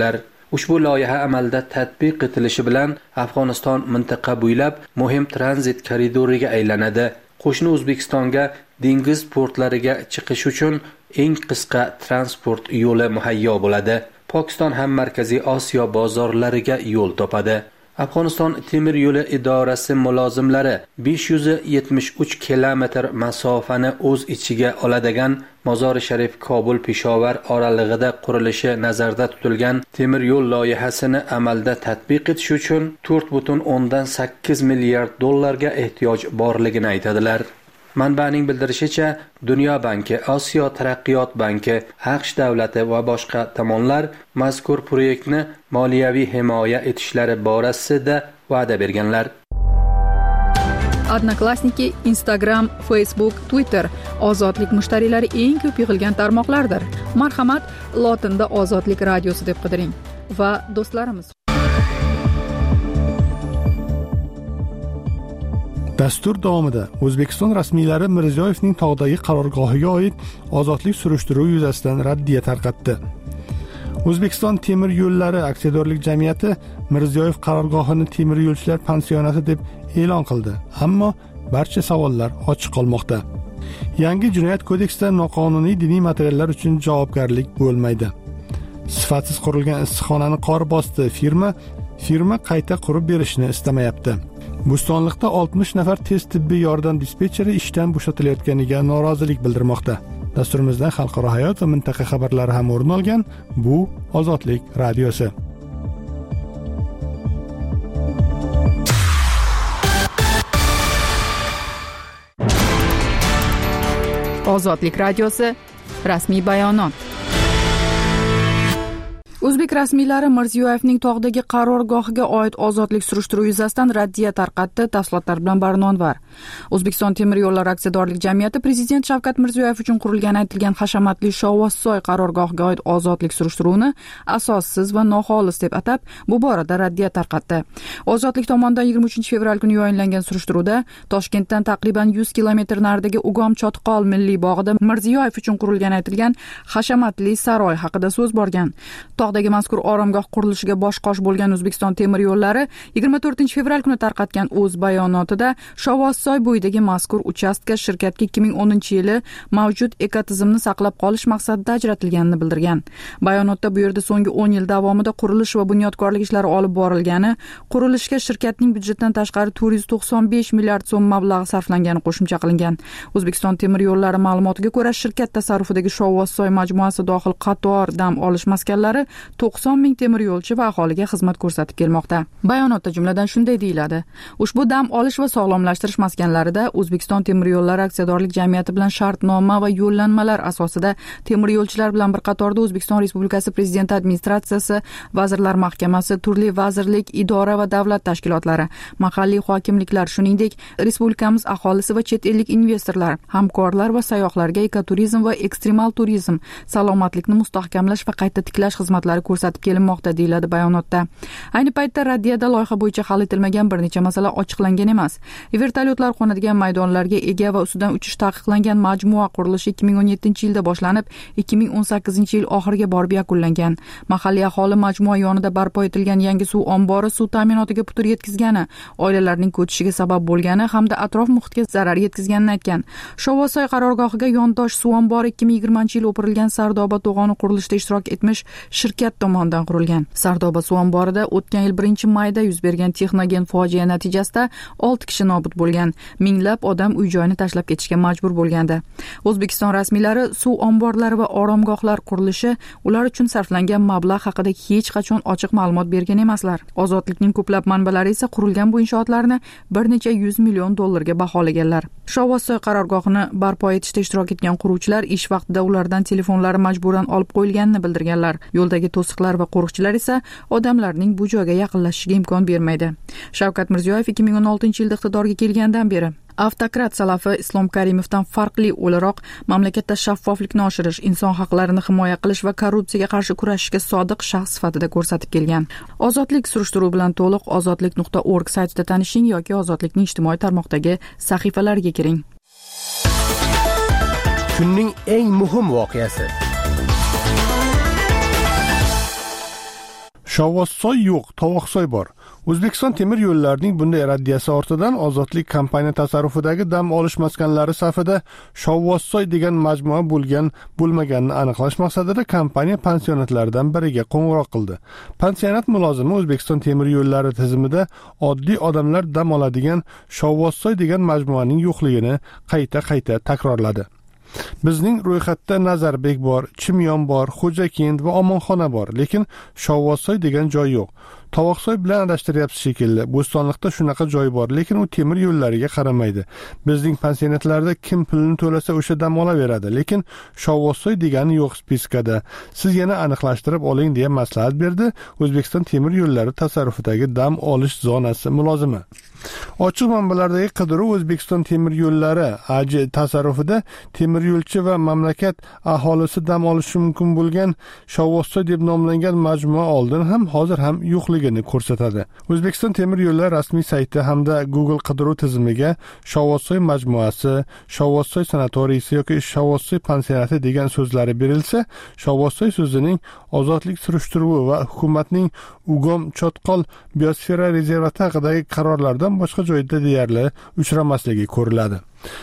Ushbu loyiha amalda tatbiq etilishi bilan Afg'oniston mintaqa bo'ylab muhim tranzit koridoriga aylanadi. Qo'shni O'zbekistonga dengiz portlariga chiqish uchun eng qisqa transport yo'li muhayyo bo'ladi. Pokiston ham Markaziy Osiyo bozorlariga yo'l topadi. Afg'oniston temir yo'li idorasi mulozimlari 573 kilometr masofani o'z ichiga oladigan Mozori Sharif Kobul Peshovar oralig'ida qurilishi nazarda tutilgan temir yo'l loyihasini amalda tatbiq etish uchun 4.8 milliard dollarga ehtiyoj borligini aytadilar. Manbaning bildirishicha, Dunyo banki, Osiyo taraqqiyot banki, AQSh davlati va boshqa tomonlar mazkur proyektni moliyaviy himoya etishlari borasida va'da berganlar. Odnoklassniki, Instagram, Facebook, Twitter ozodlik mushtariylari eng ko'p yig'ilgan tarmoqlardir. Marhamat, lotinda Ozodlik radiosi deb qidiring va do'stlarimiz. Dastur davomida O'zbekiston rasmiylari Mirziyoyevning tog'dagi qarorgohiga oid ozodlik surishtiruvi yuzasidan raddiya tarqatdi. O'zbekiston temir yo'llari aksiyadorlik jamiyati Mirziyoyev qarorgohini temir yo'lchilar pansionati deb e'lon qildi, ammo barcha savollar ochiq qolmoqda. Yangi jinoyat kodeksida noqonuniy diniy materiallar uchun javobgarlik bo'lmaydi. Sifatsiz qurilgan issiqxonani qor bosdi, firma qayta qurib berishni istamayapti. Bo'stonliqda 60 nafar tez tibbiy yordam dispetcheri ishdan bo'shatilayotganiga norozilik bildirmoqda. Dasturimizdan xalqaro hayot va mintaqa xabarlari ham o'rin olgan. Bu Ozodlik radiosi. Ozodlik radiosi rasmiy bayonot. O'zbek rasmiylari Mirziyoyevning tog'dagi qarorgohiga oid ozodlik surishtiruvi yuzasidan raddiya tarqatdi. Tafsilotlar bilan Barnonvar. O'zbekiston temir yo'llari aksiyadorlik jamiyati Prezident Shavkat Mirziyoyev uchun qurilgani aytilgan hashamatli Shovvozsoy qarorgohiga oid ozodlik surishtiruvini asossiz va noxolis deb atab, bu borada raddiya tarqatdi. Ozodlik tomonidan 23 fevral kuni yo'llangan surishtiruvda Toshkentdan taqriban 100 kilometr naridagi Ugom-Chotqol milliy bog'ida Mirziyoyev uchun qurilgani aytilgan hashamatli saroy haqida so'z borgan. Tog'dagi mazkur oromgoh qurilishiga bosh-qosh bo'lgan O'zbekiston temir yo'llari 24 fevral kuni tarqatgan o'z bayonotida Shovvozsoy bo'yidagi mazkur uchastka shirkatga 2010-yili mavjud ekotizimni saqlab qolish maqsadida ajratilganini bildirgan. Bayonotda bu yerda so'nggi 10 yil davomida qurilish va bunyodkorlik ishlari olib borilgani, qurilishga shirkatning byudjetdan tashqari 495 milliard so'm mablag' sarflangani qo'shimcha qilingan. O'zbekiston temir yo'llari ma'lumotiga ko'ra, shirkat tasarrufidagi Shovvozsoy majmuasi dohil qator dam olish maskanlari 90 ming temir yo'lchi va aholiga xizmat ko'rsatib kelmoqda. Bayonotda jumladan shunday deyiladi: ushbu dam olish va sog'lomlashtirish maskanlarida O'zbekiston temir yo'llari aksiyadorlik jamiyati bilan shartnoma va yo'llanmalar asosida temir yo'lchilar bilan bir qatorda O'zbekiston Respublikasi Prezidenti administratsiyasi, Vazirlar Mahkamasi, turli vazirlik, idora va davlat tashkilotlari, mahalliy hokimliklar, shuningdek respublikamiz aholisi va chet ellik investorlar, hamkorlar va sayyohlarga ekoturizm va ekstremal turizm, salomatlikni mustahkamlash va qayta tiklash xizmatlari ko'rsatib kelinmoqda, deyiladi bayonotda. Ayni paytda raddiyada loyiha bo'yicha hal etilmagan bir necha masala ochiqlangan emas. Vertolyotlar qo'nadigan maydonlarga ega va ustidan uchish taqiqlangan majmua qurilishi 2017-yilda boshlanib, 2018-yil oxiriga borib yakunlangan. Mahalliy aholi majmua yonida barpo etilgan yangi suv ombori suv ta'minotiga putur yetkazgani, oilalarning ko'chishiga sabab bo'lgani hamda atrof muhitga zarar yetkazganini aytgan. Shovvozsoy qarorgohiga yondosh suv ombori 2020-yil o'pirilgan Sardoba to'g'oni qurilishida ishtirok etmish shirkat tomonidan qurilgan. Sardoba suv omborida o'tgan yil 1-mayda yuz bergan texnogen fojia natijasida 6 kishi nobud bo'lgan. Minglab odam uy-joyini tashlab ketishga majbur bo'lgandi. O'zbekiston rasmiylari suv omborlari va oromgohlar qurilishi, ular uchun sarflangan mablag' haqida hech qachon ochiq ma'lumot bergan emaslar. Ozodlikning ko'plab manbalari esa qurilgan bu inshootlarni bir necha 100 million dollarga baholaganlar. Shovvozsoy qarorgohini barpo etishda ishtirok etgan quruvchilar ish vaqtida ulardan telefonlari majburan olib qo'yilganini bildirganlar. Yo'ldagi to'siqlar va qo'riqchilar esa odamlarning bu joyga yaqinlashishiga imkon bermaydi. Shavkat Mirziyoyev 2016-yilda iqtidorga kelgandan beri avtokrat salafi Islom Karimovdan farqli o'laroq mamlakatda shaffoflikni oshirish, inson haqlarini himoya qilish va korrupsiyaga qarshi kurashishga sodiq shaxs sifatida ko'rsatib kelgan. Ozodlik surishtiruvi bilan to'liq ozodlik.org saytida tanishing yoki Ozodlikning ijtimoiy tarmoqdagi sahifalariga kiring. Kunning eng muhim voqeasi. Shovvozsoy yo'q, Tovoqsoy bor. O'zbekiston temir yo'llarining bunday raddiyasi ortidan Ozodlik kompaniya tasarrufidagi dam olish maskanlari safida Shovvozsoy degan majmua bo'lmaganini aniqlash maqsadida kompaniya pansionatlaridan biriga qo'ng'iroq qildi. Pansionat mulozimi O'zbekiston temir yo'llari tizimida oddiy odamlar dam oladigan Shovvozsoy degan majmuaning yo'qligini qayta takrorladi. Bizning ro'yxatda Nazarbek bor, Chimyon bor, Xo'jakent va Omonxona bor, lekin Shovvozsoy degan joy yo'q. Tovoqsoy bilan adashtiryapsiz shekilli. Bo'stonliqda shunaqa joy bor, lekin u temir yo'llariga qaramaydi. Bizning pansionatlarda kim pulini to'lasa o'sha dam olaveradi, lekin Shovvozsoy degani yo'q spiskada. Siz yana aniqlashtirib oling deya maslahat berdi O'zbekiston temir yo'llari tasarrufidagi dam olish zonasi mulozimi. Ochiq manbalardagi qidiruv O'zbekiston temir yo'llari AJ tasarrufida temir yo'lchi va mamlakat aholisi dam olishi mumkin bo'lgan Shovvozsoy deb nomlangan majmua oldin ham hozir ham yo'qligini ko'rsatadi. O'zbekiston temir yo'llari rasmiy sayti hamda Google qidiruv tizimiga Shovvozsoy majmuasi, Shovvozsoy sanatoriysi yoki Shovvozsoy pansionati degan so'zlari berilsa, Shovvozsoy so'zining ozodlik surishtiruvi va hukumatning Ugom Chotqol biosfera rezervati haqidagi qarorlardan boshqa joyda deyarli uchramasligi ko'riladi.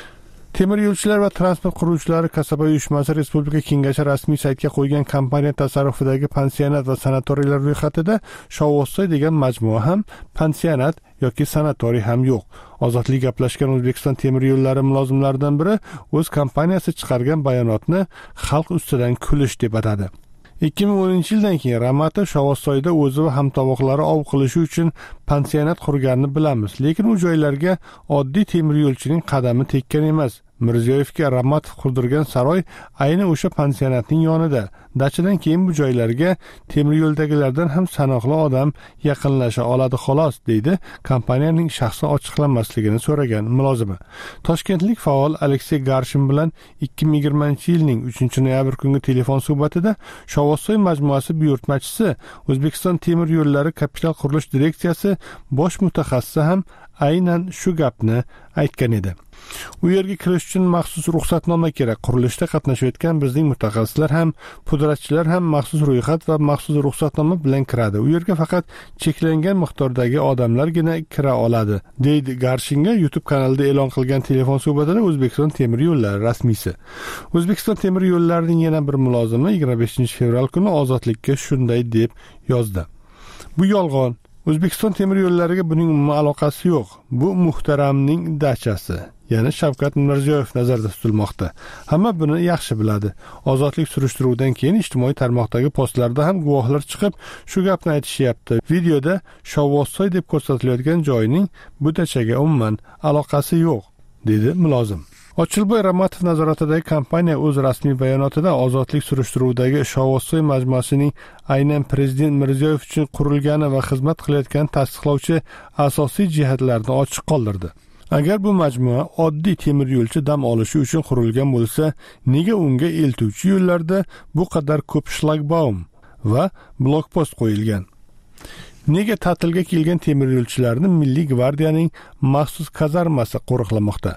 Temir yo'lchilar va transport quruvchilari kasaba uyushmasi Respublika Kengashi rasmiy saytga qo'ygan kompaniya tasarrufidagi pansionat va sanatoriylar ro'yxatida Shovvozsoy degan majmua ham, pansionat yoki sanatoriy ham yo'q. Ozodlik gaplashgan O'zbekiston temir yo'llari mulozimlaridan biri o'z kompaniyasi chiqargan bayonotni xalq ustidan kulish deb atadi. 2010-yildan keyin Ramatov Shovvozsoyda o'zi va hamtovoqlari ov qilishi uchun pansionat qurganini bilamiz, lekin u joylarga oddiy temir yo'lchining qadami tekkan emas. Mirziyoyevga Ramatov qurdirgan saroy ayni o'sha pansionatning yonida. Dachidan keyin bu joylarga temir yo'ldagilardan ham sanoqli odam yaqinlasha oladi xolos, deydi kompaniyaning shaxsi ochiqlanmasligini so'ragan mulozima. Toshkentlik faol Aleksey Garshin bilan 2020-yilning 3-noyabr kungi telefon suhbatida Shovvozsoy majmuasi buyurtmachisi, O'zbekiston temir yo'llari kapital qurilish direksiyasi bosh mutaxassisi ham aynan shu gapni aytgan edi. U yerga kirish uchun maxsus ruxsatnoma kerak. Qurilishda qatnashayotgan bizning mutaxassislar ham, pudratchilar ham maxsus ro'yxat va maxsus ruxsatnoma bilan kiradi. U yerga faqat cheklangan miqdordagi odamlargina kira oladi, deydi Garshinga YouTube kanalida e'lon qilgan telefon suhbatida O'zbekiston temir yo'llari rasmiysi. O'zbekiston temir yo'llarining yana bir mulozimi 25-fevral kuni Ozodlikka shunday deb yozdi. Bu yolg'on. O'zbekiston temir yo'llariga buning umuman aloqasi yo'q. Bu muhtaramning dachasi, ya'ni Shavkat Mirziyoyev nazarda tutilmoqda. Hamma buni yaxshi biladi. Ozodlik surishtiruvidan keyin ijtimoiy tarmoqdagi postlarda ham guvohlar chiqib, shu gapni aytishyapti. Videoda Shovvozsoy deb ko'rsatilayotgan joyning bu dachaga umuman aloqasi yo'q, dedi mulozim. Ochilboy Ramatov nazoratidagi kompaniya o'z rasmiy bayonotida ozodlik surishtiruvidagi Shovvozsoy majmuasining aynan prezident Mirziyoyev uchun qurilgani va xizmat qilayotgani tasdiqlovchi asosiy jihatlarni ochiq qoldirdi. Agar bu majmua oddiy temir yo'lchi dam olishi uchun qurilgan bo'lsa, nega unga eltuvchi yo'llarda bu qadar ko'p shlagbaum va blokpost qo'yilgan? Nega ta'tilga kelgan temir yo'lchilarni Milliy gvardiyaning maxsus kazarmasi qo'riqlamoqda?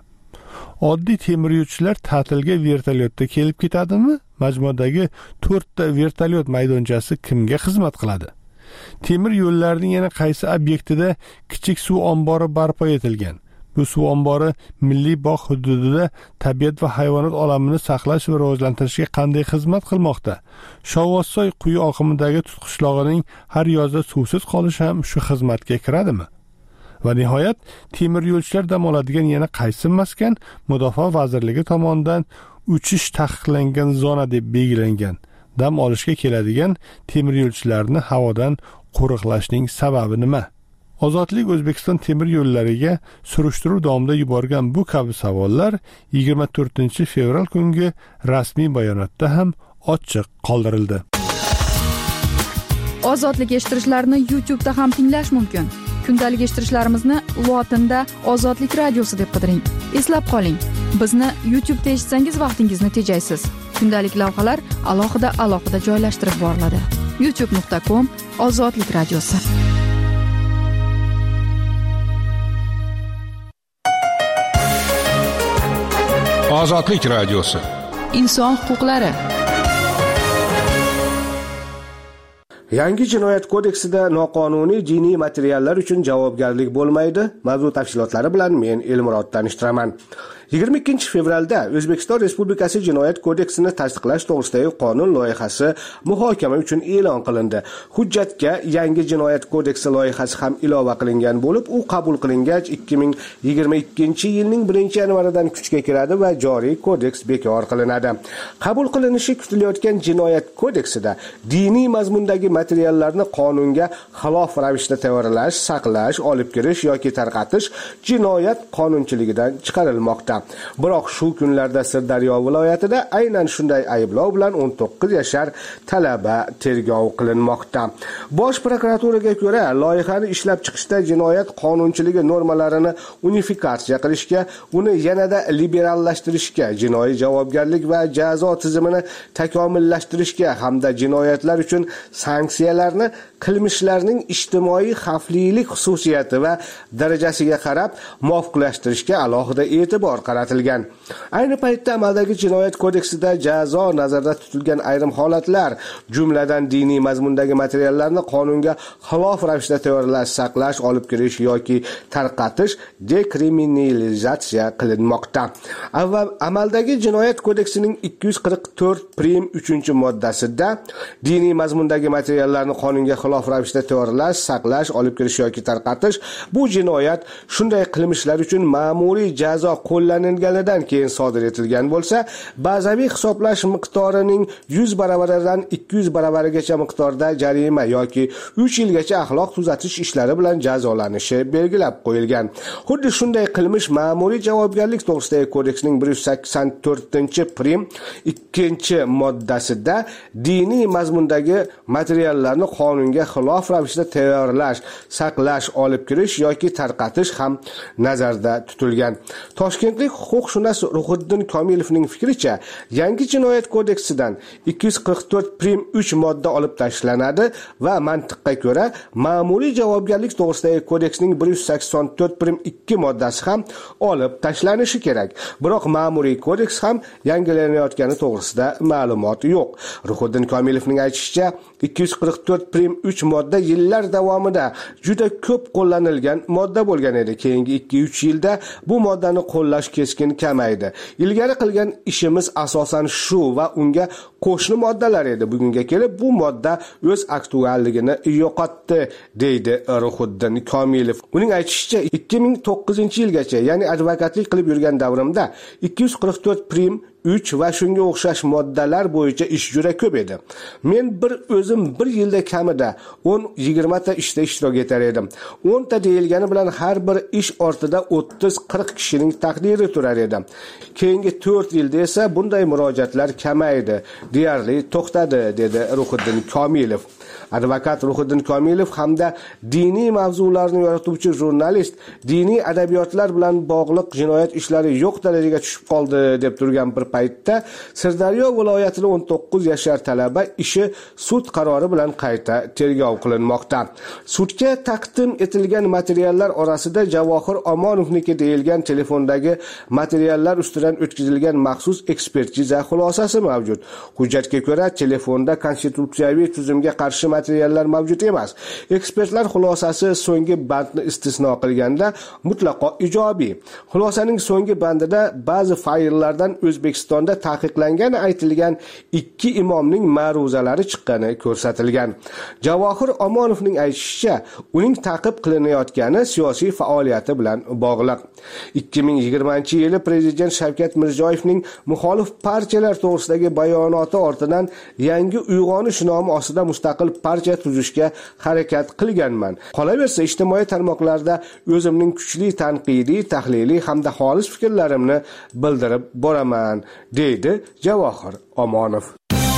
Oddiy temir yo'lchilar ta'tilga vertolyotda kelib ketadimi? Majmuadagi 4 ta vertolyot maydonchasi kimga xizmat qiladi? Temir yo'llarining yana qaysi obyektida kichik suv ombori barpo etilgan? Bu suv ombori milliy bog' hududida tabiat va hayvonot olamini saqlash va rivojlantirishga qanday xizmat qilmoqda? Shovvozsoy quyi oqimidagi tutqishlog'ining har yozda suvsiz qolishi ham shu xizmatga kiradimi? Va nihoyat, temir yo'lchilar dam oladigan yana qaysi maskan Mudofaa vazirligi tomonidan uchish taqiqlangan zona deb belgilangan? Dam olishga keladigan temir yo'lchilarni havodan qo'riqlashning sababi nima? Ozodlik O'zbekiston temir yo'llariga surishtiruv davomida yuborgan bu kabi savollar 24-fevral kungi rasmiy bayonotda ham ochiq qoldirildi. Ozodlik eshittirishlarni YouTube'da ham tinglash mumkin. Kundalik eshittirishlarimizni lotinda Ozodlik radiosi deb qidiring. Eslab qoling, bizni YouTube'da eshitsangiz vaqtingizni tejaysiz. Kundalik lavhalar alohida joylashtirib boriladi. youtube.com/Ozodlik radiosi. Ozodlik radiosi. Inson huquqlari. Yangi jinoyat kodeksida noqonuniy diniy materiallar uchun javobgarlik bo'lmaydi. Mavzu tafsilotlari bilan men Elmurod tanishtiraman. 22 fevralda O'zbekiston Respublikasi Jinoyat kodeksini tasdiqlash to'g'risidagi qonun loyihasi muhokama uchun e'lon qilindi. Hujjatga yangi jinoyat kodeksi loyihasi ham ilova qilingan bo'lib, u qabul qilingach 2022-yilning 1-yanvaridan kuchga kiradi va joriy kodeks bekor qilinadi. Qabul qilinishi kutilayotgan jinoyat kodeksida diniy mazmundagi materiallarni qonunga xilof ravishda tayyorlash, saqlash, olib kirish yoki tarqatish jinoyat qonunchiligidan chiqarilmoqda. Biroq shu kunlarda Sirdaryo viloyatida aynan shunday ayblov bilan 19 yashar talaba tergov qilinmoqda. Bosh prokuraturaga ko'ra, loyihani ishlab chiqishda jinoyat qonunchiligi normalarini unifikatsiya qilishga, uni yanada liberallashtirishga, jinoiy javobgarlik va jazo tizimini takomillashtirishga hamda jinoyatlar uchun sanksiyalarni qilmishlarning ijtimoiy xavflilik xususiyati va darajasiga qarab muvofiqlashtirishga alohida e'tibor qaratilgan. Ayni paytda amaldagi jinoyat kodeksida jazo nazarda tutilgan ayrim holatlar, jumladan diniy mazmundagi materiallarni qonunga xilof ravishda tayyorlash, saqlash, olib kirish yoki tarqatish dekriminalizatsiya qilinmoqda. Amaldagi jinoyat kodeksining 244-3-moddasida diniy mazmundagi materiallarni qonunga xilof ravishda tayyorlash, saqlash, olib kirish yoki tarqatish bu jinoyat shunday qilmishlar uchun ma'muriy jazo qo'llanilganidan keyin sodir etilgan bo'lsa, bazaviy hisoblash miqdorining 100 baravaridan 200 baravarigacha miqdorda jarima yoki 3 yilgacha axloq tuzatish ishlari bilan jazolanishi belgilab qo'yilgan. Xuddi shunday qilmish ma'muriy javobgarlik to'g'risidagi kodeksning 184-2-moddasida diniy mazmundagi materiallarni qonunga xilof ravishda tayyorlash, saqlash, olib kirish yoki tarqatish ham nazarda tutilgan. Toshkentlik huquqshunos Ruhiddin Komilovning fikricha, yangi jinoyat kodeksidan 244-3 modda olib tashlanadi va mantiqqa ko'ra ma'muriy javobgarlik to'g'risidagi kodeksning 184-2 moddasi ham olib tashlanishi kerak. Biroq ma'muriy kodeks ham yangilanayotgani to'g'risida ma'lumot yo'q. Ruhiddin Komilovning aytishicha, 244-3 modda yillar davomida juda ko'p qo'llanilgan modda bo'lgan edi. Keyingi 2-3 yilda bu moddani qo'llash keskin kamaydi. Ilgari qilgan ishimiz asosan shu va unga qo'shni moddalar edi. Bugunga kelib bu modda o'z aktualligini yo'qotdi, deydi Ruhiddin Komilov. Uning aytishicha, 2009-yilgacha, ya'ni advokatlik qilib yurgan davrimda 244-3 va shunga o'xshash moddalar bo'yicha ish juda ko'p edi. Men o'zim bir yilda kamida 10-20 ta ishda ishtirok etar edim. 10 ta deyilgani bilan har bir ish ortida 30-40 kishining taqdiri turar edi. Keyingi 4 yilda esa bunday murojaatlar kamaydi, deyarli to'xtadi, dedi Ruhiddin Komilov. Advokat Ruhiddin Komilov hamda diniy mavzularni yorituvchi jurnalist diniy adabiyotlar bilan bog'liq jinoyat ishlari yo'q darajaga tushib qoldi deb turgan bir paytda Sirdaryo viloyatining 19 yashar talaba ishi sud qarori bilan qayta tergov qilinmoqda. Sudga taqdim etilgan materiallar orasida Javohir Omonovniki deyilgan telefondagi materiallar ustidan o'tkazilgan maxsus ekspertiza xulosasi mavjud. Hujjatga ko'ra, telefonda konstitutsiyaviy tuzumga qarshi materiallar mavjud emas. Ekspertlar xulosasi so'nggi bandni istisno qilganda mutlaqo ijobiy. Xulosaning so'nggi bandida ba'zi fayllardan O'zbekistonda taqiqlangani aytilgan 2 imomning ma'ruzalari chiqqani ko'rsatilgan. Javohir Omonovning aytishicha, uning ta'qib qilinayotgani siyosiy faoliyati bilan bog'liq. 2020-yili Prezident Shavkat Mirziyoyevning muxolif partiyalar to'g'risidagi bayonoti ortidan yangi uyg'onish nomi ostida mustaqil partiya tuzishga harakat qilganman. Qolaversa, ijtimoiy tarmoqlarda o'zimning kuchli tanqidiy, tahliliy hamda xolis fikrlarimni bildirib boraman, deydi Javohir Omonov.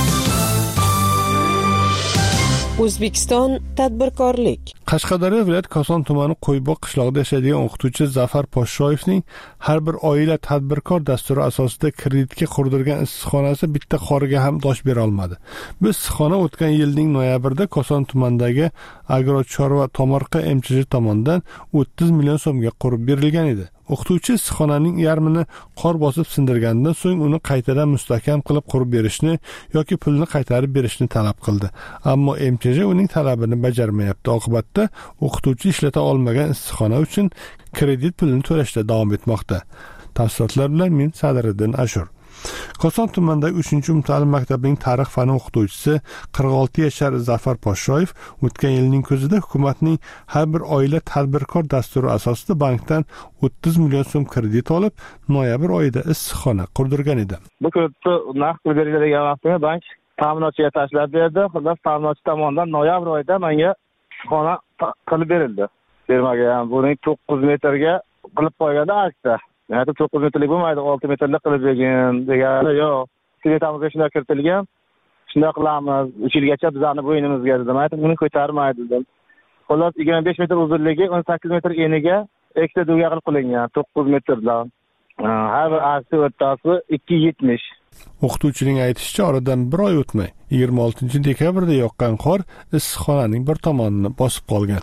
O'zbekiston tadbirkorlik. Qashqadaryo viloyat Koson tumani Qo'yboq qishlog'ida yashaydigan o'qituvchi Zafar Poshshoyevning har bir oila tadbirkor dasturi asosida kreditga qurdirgan issiqxonasi bitta qoriga ham dosh bera olmadi. Bu issiqxona o'tgan yilning noyabrida Koson tumanidagi Agrochorva Tomorqa MChJ tomonidan 30 million so'mga qurib berilgan edi. O'qituvchi issiqxonaning yarmini qor bosib sindirgandan so'ng uni qaytadan mustahkam qilib qurib berishni yoki pulni qaytarib berishni talab qildi. Ammo MCJ uning talabini bajarmayapti. Oqibatda o'qituvchi ishlata olmagan issiqxona uchun kredit pulini to'lashda davom etmoqda. Tafsilotlar bilan men Sadriddin Ashur. Koson tumanidagi 3-umta'lim maktabining tarix fani o'qituvchisi 46 yashar Zafar Poshshoyev o'tgan yilning kuzida hukumatning har bir oila tadbirkor dasturi asosida bankdan 30 million so'm kredit olib, noyabr oyida issiqxona qurdirgan edi. Bu kreditni naqd pul beriladigan vaqtda bank ta'minotchiga tashlab berdi. Xullas ta'minotchi tomonidan noyabr oyida menga issiqxona qilib berildi. Bermagan. Buning 9 metrga qilib qo'yganda aksda. Yani 9 metrlik bo'lmaydi, 6 metrlik qilib bergan degani yo'q. Smetamizga shunday kiritilgan. Shunday qilamiz. 3 yilgacha bizani bo'ynimizga dedim. Aytib, buni ko'tarmaydi dedim. Xullas 25 metr uzunligi, 18 metr eniga ekstra duga qilib qilingan 9 metrdan. Har bir aksi o'rtasi 2.70. O'qituvchining aytishicha, oradan bir oy o'tmay 26 dekabrda yoqqan qor issiqxonaning bir tomonini bosib qolgan.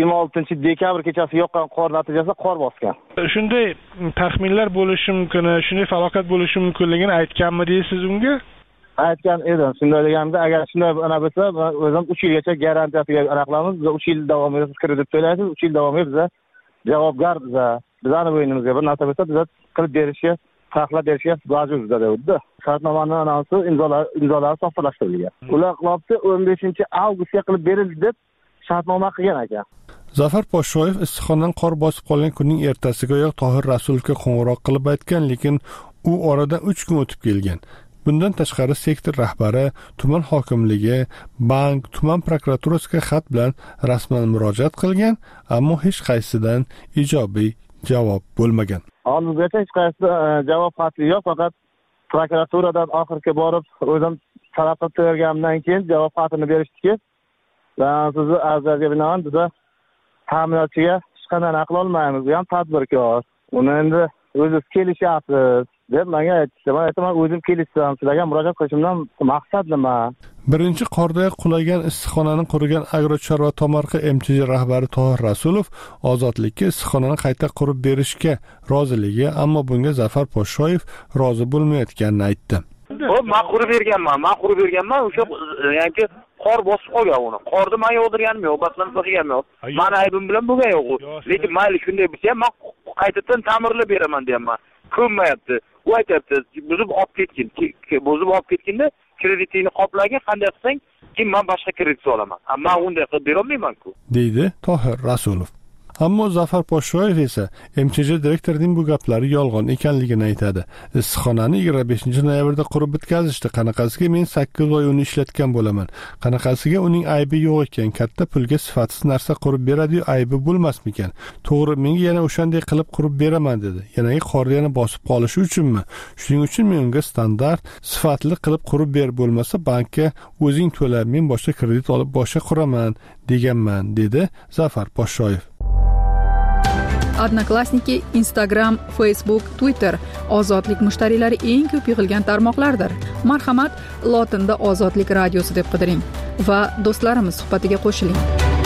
26 dekabr kechasi yoqqan qor natijasida qor bosgan. Shunday taxminlar bo'lishi mumkin, shunday falokat bo'lishi mumkinligini aytganmi deysiz unga? Aytgan edim. Shunday deganda, agar shunday bo'lsa, o'zim 3 yilgacha garantiyasiga aniqlamiz. Biz 3 yil davomida siz kredit to'laysiz, 3 yil davomida biz javobgar bizani bo'ynimizga bir narsa bo'lsa, biz qilib berishga, saqlab berishga vajibmiz dedi. Shartnomaning anonsi imzolari soxtalashtirilgan. Ular qilibdi 15 avgustga qilib berildi deb shartnoma qilgan ekan. Zafar Poshshoyev issiqxonadan qor bosib qolgan kunning ertasigayoq Tohir Rasulovga qo'ng'iroq qilib aytgan, lekin u oradan 3 kun o'tib kelgan. Bundan tashqari sektor rahbari, tuman hokimligi, bank, tuman prokuraturasiga xat bilan rasman murojaat qilgan, ammo hech qaysidan ijobiy javob bo'lmagan. Hozirgacha hech qaysi javob xati yo'q, faqat prokuraturadan oxirgi borib o'zim talab qilib berganimdan keyin javob xatini berishdiki, "Ben sizni arzlarga binoan biza ta'minotchiga hech qanday aql olmaymiz. Bu ham tadbirkor. Uni endi o'zingiz kelishyapsiz" deb menga aytdi. Men aytaman, o'zim kelishsam, sizlarga murojaat qilishimdan maqsad nima? Birinchi qorda qulagan issiqxonani qurgan Agrochorva Tomarqa MCJ rahbari Tohir Rasulov ozodlikka issiqxonani qayta qurib berishga roziligi, ammo bunga Zafar Poshshoyev rozi bo'lmayotganini aytdi. Men qurib berganman. O'sha yoki qor bosib qolgan uni. Qorni men yog'dirganim yo'q, baslan qilganim yo'q. Meni aybim bilan bo'lgan yo'q. Lekin mayli shunday bo'lsa ham men qaytadan ta'mirlab beraman deyapman. Ko'nmayapti. U aytayapti, buzib olib ketganda kreditini qoplagan, qanday qilsang, keyin men boshqa kredit olaman. Men unday qilib bera olmayman-ku, deydi Tohir Rasulov. Ammo Zafar Poshshoyev esa MCJ direktorining bu gaplari yolg'on ekanligini aytadi. Issiqxonani 25 noyabrda qurib bitkazishdi. Qanaqasiga men 8 oy uni ishlatgan bo'laman. Qanaqasiga uning aybi yo'q ekan. Katta pulga sifatsiz narsa qurib beradi-yu, aybi bo'lmasmikan? To'g'ri, menga yana o'shanday qilib qurib beraman dedi. Yana qorni yana bosib qolishi uchunmi? Shuning uchun men unga standart, sifatli qilib qurib ber, bo'lmasa bankka o'zing to'la, men boshqa kredit olib boshqa quraman deganman, dedi Zafar Poshshoyev. Odnoklassniki, Instagram, Facebook, Twitter ozodlik mushtariylari eng ko'p yig'ilgan tarmoqlardir. Marhamat, lotinda Ozodlik radiosi deb qidiring va do'stlarimiz suhbatiga qo'shiling.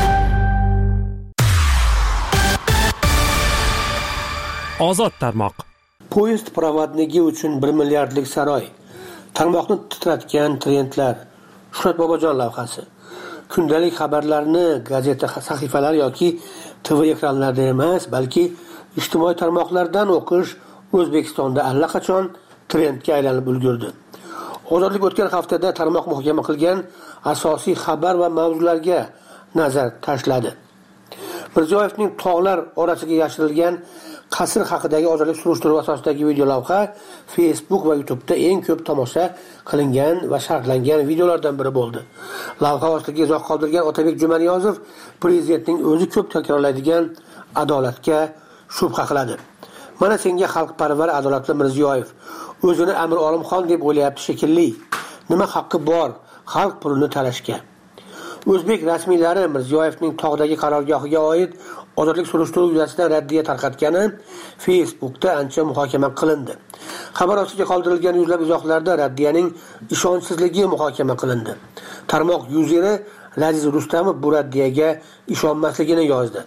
Ozod tarmoq. Poyezd provodniki uchun 1 milliardlik saroy. Tarmoqni titratgan trendlar. Shuhrat Bobojon lavhasi. Kundalik xabarlarni gazeta sahifalari yoki TV ekranlarida emas, balki ijtimoiy tarmoqlardan o'qish O'zbekistonda allaqachon trendga aylanib ulgurdi. Ozodlik o'tgan haftada tarmoq muhokama qilgan asosiy xabar va mavzularga nazar tashladi. Mirziyoyevning tog'lar orasiga yashirilgan qasr haqidagi ozodlik surishtiruvi asosidagi video lavha Facebook va YouTube'da eng ko'p tomosha qilingan va sharhlangan videolardan biri bo'ldi. Lavha ostiga izoh qoldirgan Otabek Jumaniyozov prezidentning o'zi ko'p takrorlaydigan adolatga shubha qiladi. Mana senga xalqparvar adolatli Mirziyoyev o'zini Amir Olimxon deb o'ylayapti shekilli. Nima haqqi bor xalq pulini talashga? O'zbek rasmiylari Mirziyoyevning tog'dagi qarorgohiga oid ozodlik surishtiruvi yuzasidan raddiya tarqatgani Facebookda ancha muhokama qilindi. Xabar ostiga qoldirilgan yuzlab izohlarda raddiyaning ishonchsizligi muhokama qilindi. Tarmoq yuzeri Laziz Rustamov bu raddiyaga ishonmasligini yozdi.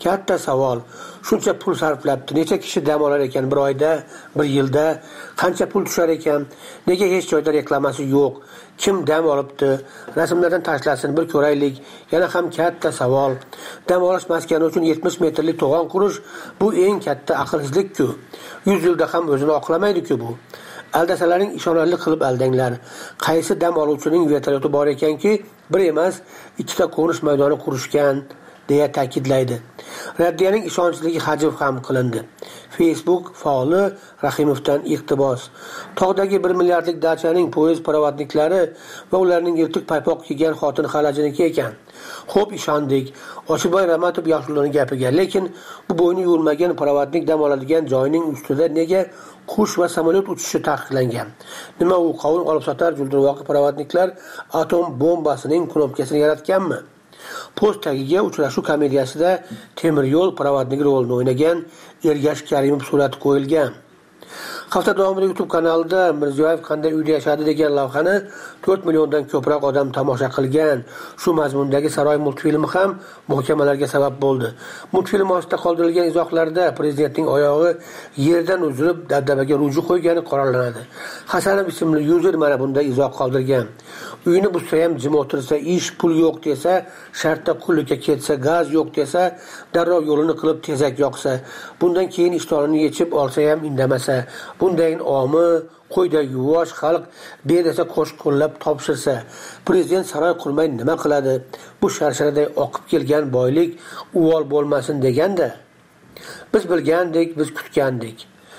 Katta savol. Shuncha pul sarflabdi. Necha kishi dam olar ekan bir oyda, bir yilda? Qancha pul tushar ekan? Nega hech joyda reklamasi yo'q? Kim dam olibdi? Rasmlardan tashlasin, bir ko'raylik. Yana ham katta savol. Dam olish maskani uchun 70 metrlik to'g'on qurish bu eng katta aqlsizlik-ku. 100 yilda ham o'zini oqlamaydi-ku bu. Aldasalaring ishonarli qilib aldanglar. Qaysi dam oluvchining vertolyoti bor ekanki, bir emas, ikkita qo'nish maydoni qurishgan deya ta'kidlaydi. Raddiyaning ishonchligi hajm ham qilindi. Facebook faoli Rahimovdan iqtibos. Tog'dagi 1 milliardlik dachaning poyezd paravatniklari va ularning yirtiq paypoq kiygan xotin xalajiniki ekan. Xo'p, ishondik. Oshiboy Ramatov yoshlining gapiga, lekin bu bo'yni yuvilmagan paravatnik dam oladigan joyning ustida nega qush va samolyot uchishi taqiqlangan? Nima u qovun olib sotar juldirvoqi paravatniklar atom bombasining knopkasini yaratganmi? Post tagiga uchrashuv komediyasida temir yo'l paravatniki rolini o'ynagan Ergash Karimov surati qo'yilgan. Hafta davomida YouTube kanalida Mirziyoyev qanday uyda yashadi degan lavhani 4 milliondan ko'proq odam tomosha qilgan. Shu mazmundagi Saroy multfilmi ham muhokamalarga sabab bo'ldi. Multfilm ostida qoldirilgan izohlarda prezidentning oyog'i yerdan uzilib dabdabaga ruju qo'ygani qoralanadi. Hasanov ismli user mana bunday izoh qoldirgan. Uyini buzsa ham jim o'tirsa, ish pul yo'q desa, shartda qullikka ketsa, gaz yo'q desa, darrov yo'lini qilib tezak yoqsa, bundan keyin ishtonini yechib olsa ham indamasa, bundayin omi, qo'yda yuvosh xalq bedasa qo'shqo'llab topshirsa, prezident saroy qurmay nima qiladi? Bu sharsharaday oqib kelgan boylik uvol bo'lmasin deganda. Biz bilgandik, biz kutgandik.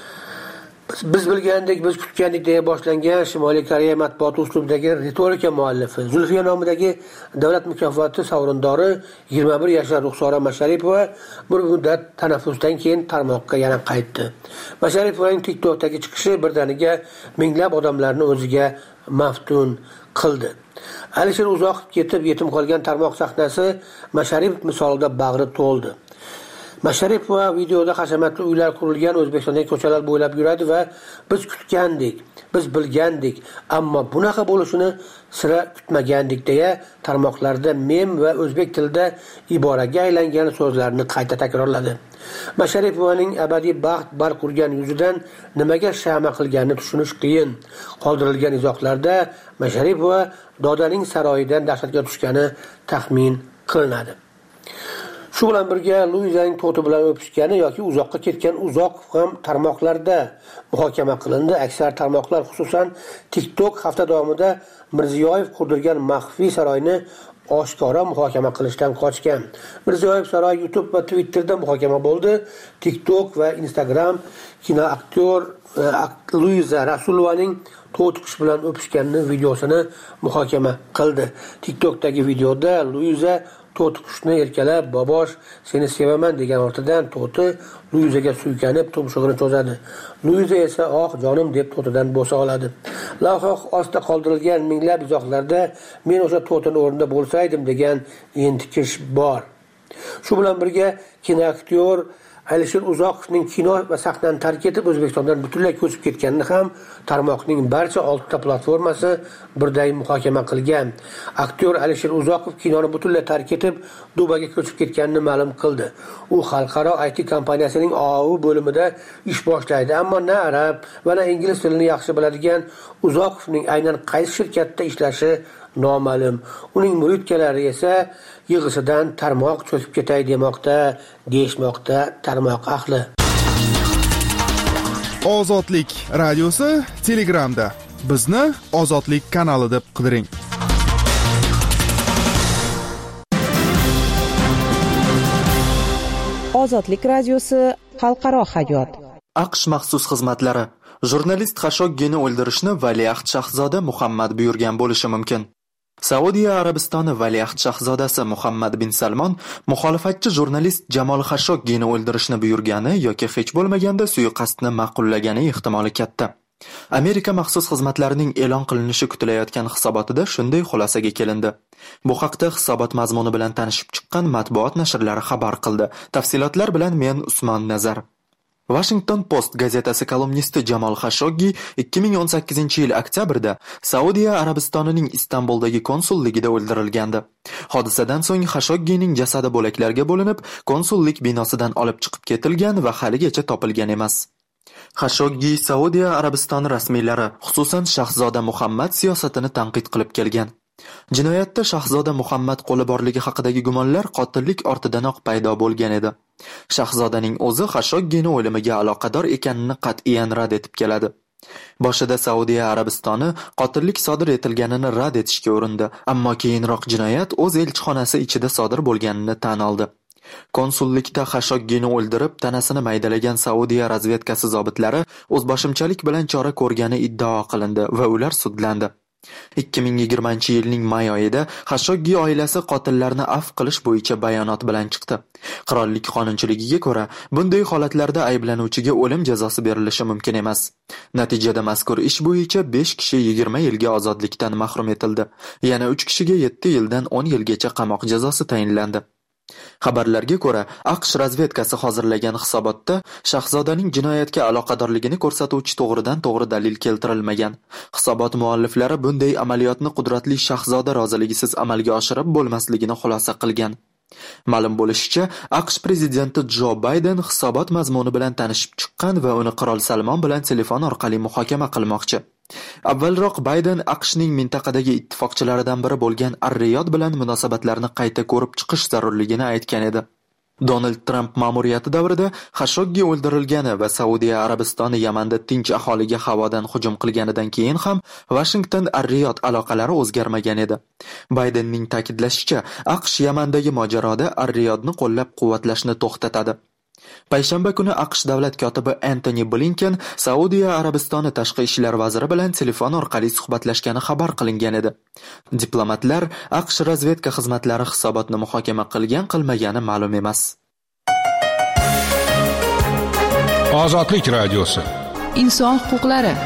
Biz kutgandik deya boshlangan Shimoliy Koreya matbuoti uslubidagi retorika muallifi, Zulfiya nomidagi davlat mukofoti sovrindori 21 yoshli Ruxsora Masharipova bir muddat tanaffusdan keyin tarmoqqa yana qaytdi. Masharipovaning TikTokdagi chiqishi birdaniga minglab odamlarni o'ziga maftun qildi. Alisher Uzoqov ketib yetim qolgan tarmoq sahnasi Masharipov misolida bag'ri to'ldi. Masharipova videoda hashamatli uylar qurilgan O'zbekistondagi ko'chalar bo'ylab yuradi va biz kutgandik, biz bilgandik, ammo bunaqa bo'lishini sira kutmagandik deya tarmoqlarda mem va o'zbek tilida iboraga aylangan so'zlarni qayta takrorladi. Masharipovaning abadiy baxt barq urgan yuzidan nimaga shama qilganini tushunish qiyin. Qoldirilgan izohlarda Masharipova Dodaning saroyidan dahshatga tushgani taxmin qilinadi. Shu bilan birga Luizaning to'ti bilan o'pishgani yoki uzoqqa ketgan uzoq ham tarmoqlarda muhokama qilindi. Aksar tarmoqlar, xususan TikTok, hafta davomida Mirziyoyev qurdirgan maxfiy saroyni oshkora muhokama qilishdan qochgan. Mirziyoyev saroyi YouTube va Twitterda muhokama bo'ldi. TikTok va Instagram kinoaktyor Luiza Rasulovaning to'ti qish bilan o'pishganini videosini muhokama qildi. TikTokdagi videoda Luiza to'ti qushni erkalab, "Bobosh, seni sevaman" degan ortidan to'ti Luizaga suykanib tumshug'ini cho'zadi. Luiza esa "Oh, jonim" deb to'tidan bo'sa oladi. Lavha ostida qoldirilgan minglab izohlarda men o'sha to'tining o'rnida bo'lsaydim degan entikish bor. Shu bilan birga kinoaktyor Alisher Uzoqovning kino va sahnani tark etib O'zbekistondan butunlay ko'chib ketganini ham tarmoqning barcha 6 ta platformasi birday muhokama qilgan. Aktyor Alisher Uzoqov kinoni butunlay tark etib Dubayga ko'chib ketganini ma'lum qildi. U xalqaro IT kompaniyasining OAU bo'limida ish boshlaydi, ammo na arab va na ingliz tilini yaxshi biladigan Uzoqovning aynan qaysi shirkatda ishlashi noma'lum. Uning muridkalari esa yig'isidan tarmoq cho'kib ketay demoqda, deyishmoqda tarmoq ahli. Ozodlik radiosi Telegramda. Bizni Ozodlik kanali deb qidiring. Ozodlik radiosi xalqaro hayot. AQSh maxsus xizmatlari jurnalist Xashoggini o'ldirishni Valiahd shahzoda Muhammad buyurgan bo'lishi mumkin. Saudiya Arabistoni Valiahd shahzodasi Muhammad bin Salmon muxolifatchi jurnalist Jamol Xashoggini o'ldirishni buyurgani yoki hech bo'lmaganda suiqasdni ma'qullagani ehtimoli katta. Amerika maxsus xizmatlarining e'lon qilinishi kutilayotgan hisobotida shunday xulosaga kelindi. Bu haqda hisobot mazmuni bilan tanishib chiqqan matbuot nashrlari xabar qildi. Tafsilotlar bilan men Usmon Nazar. Washington Post gazetasi kolumnisti Jamal Khashoggi 2018-yil oktyabrda Saudiya Arabistonining Istanbuldagi konsulligida o'ldirilgandi. Hodisadan so'ng Khashoggining jasadi bo'laklarga bo'linib, konsullik binosidan olib chiqib ketilgan va haligacha topilgan emas. Khashoggi Saudiya Arabistoni rasmiylari, xususan Shahzoda Muhammad siyosatini tanqid qilib kelgan. Jinoyatda Shahzoda Muhammad qo'li borligi haqidagi gumonlar qotillik ortidanoq paydo bo'lgan edi. Shahzodaning o'zi Khashoggining o'limiga aloqador ekanini qat'iyan rad etib keladi. Boshida Saudiya Arabistoni qotillik sodir etilganini rad etishga urindi, ammo keyinroq jinoyat o'z elchixonasi ichida sodir bo'lganini tan oldi. Konsullikda Khashoggini o'ldirib, tanasini maydalagan Saudiya razvedkasi zobitlari o'zboshimchalik bilan chora ko'rgani iddao qilindi va ular sudlandi. 2020-yilning may oyida Khashoggi oilasi qotillarni afv qilish bo'yicha bayonot bilan chiqdi. Qirollik qonunchiligiga ko'ra, bunday holatlarda ayblanuvchiga o'lim jazosi berilishi mumkin emas. Natijada mazkur ish bo'yicha 5 kishi 20 yilga ozodlikdan mahrum etildi. Yana 3 kishiga 7 yildan 10 yilgacha qamoq jazosi tayinlandi. Xabarlarga ko'ra, AQSh razvedkasi hozirlagan hisobotda Shahzodaning jinoyatga aloqadorligini ko'rsatuvchi to'g'ridan-to'g'ri dalil keltirilmagan. Hisobot mualliflari bunday amaliyotni qudratli Shahzoda roziligisiz amalga oshirib bo'lmasligini xulosa qilgan. Ma'lum bo'lishicha, AQSh prezidenti Jo Bayden hisobot mazmuni bilan tanishib chiqqan va uni qirol Salmon bilan telefon orqali muhokama qilmoqchi. Avvalroq Bayden AQShning mintaqadagi ittifoqchilaridan biri bo'lgan Ar-Riyod bilan munosabatlarni qayta ko'rib chiqish zarurligini aytgan edi. Donald Trump ma'muriyati davrida Khashoggi o'ldirilgani va Saudiya Arabistoni Yamanda tinch aholiga havodan hujum qilganidan keyin ham Washington Ar-Riyod aloqalari o'zgarmagan edi. Baydenning ta'kidlashicha, AQSh Yamandagi mojaroda Ar-Riyodni qo'llab-quvvatlashni to'xtatadi. Payshanba kuni AQSh davlat kotibi Antony Blinken Saudiya Arabistoni tashqi ishlar vaziri bilan telefon orqali suhbatlashgani xabar qilingan edi. Diplomatlar AQSh razvedka xizmatlari hisobotni muhokama qilgan-qilmagani ma'lum emas. Ozodlik radiosi. Inson huquqlari.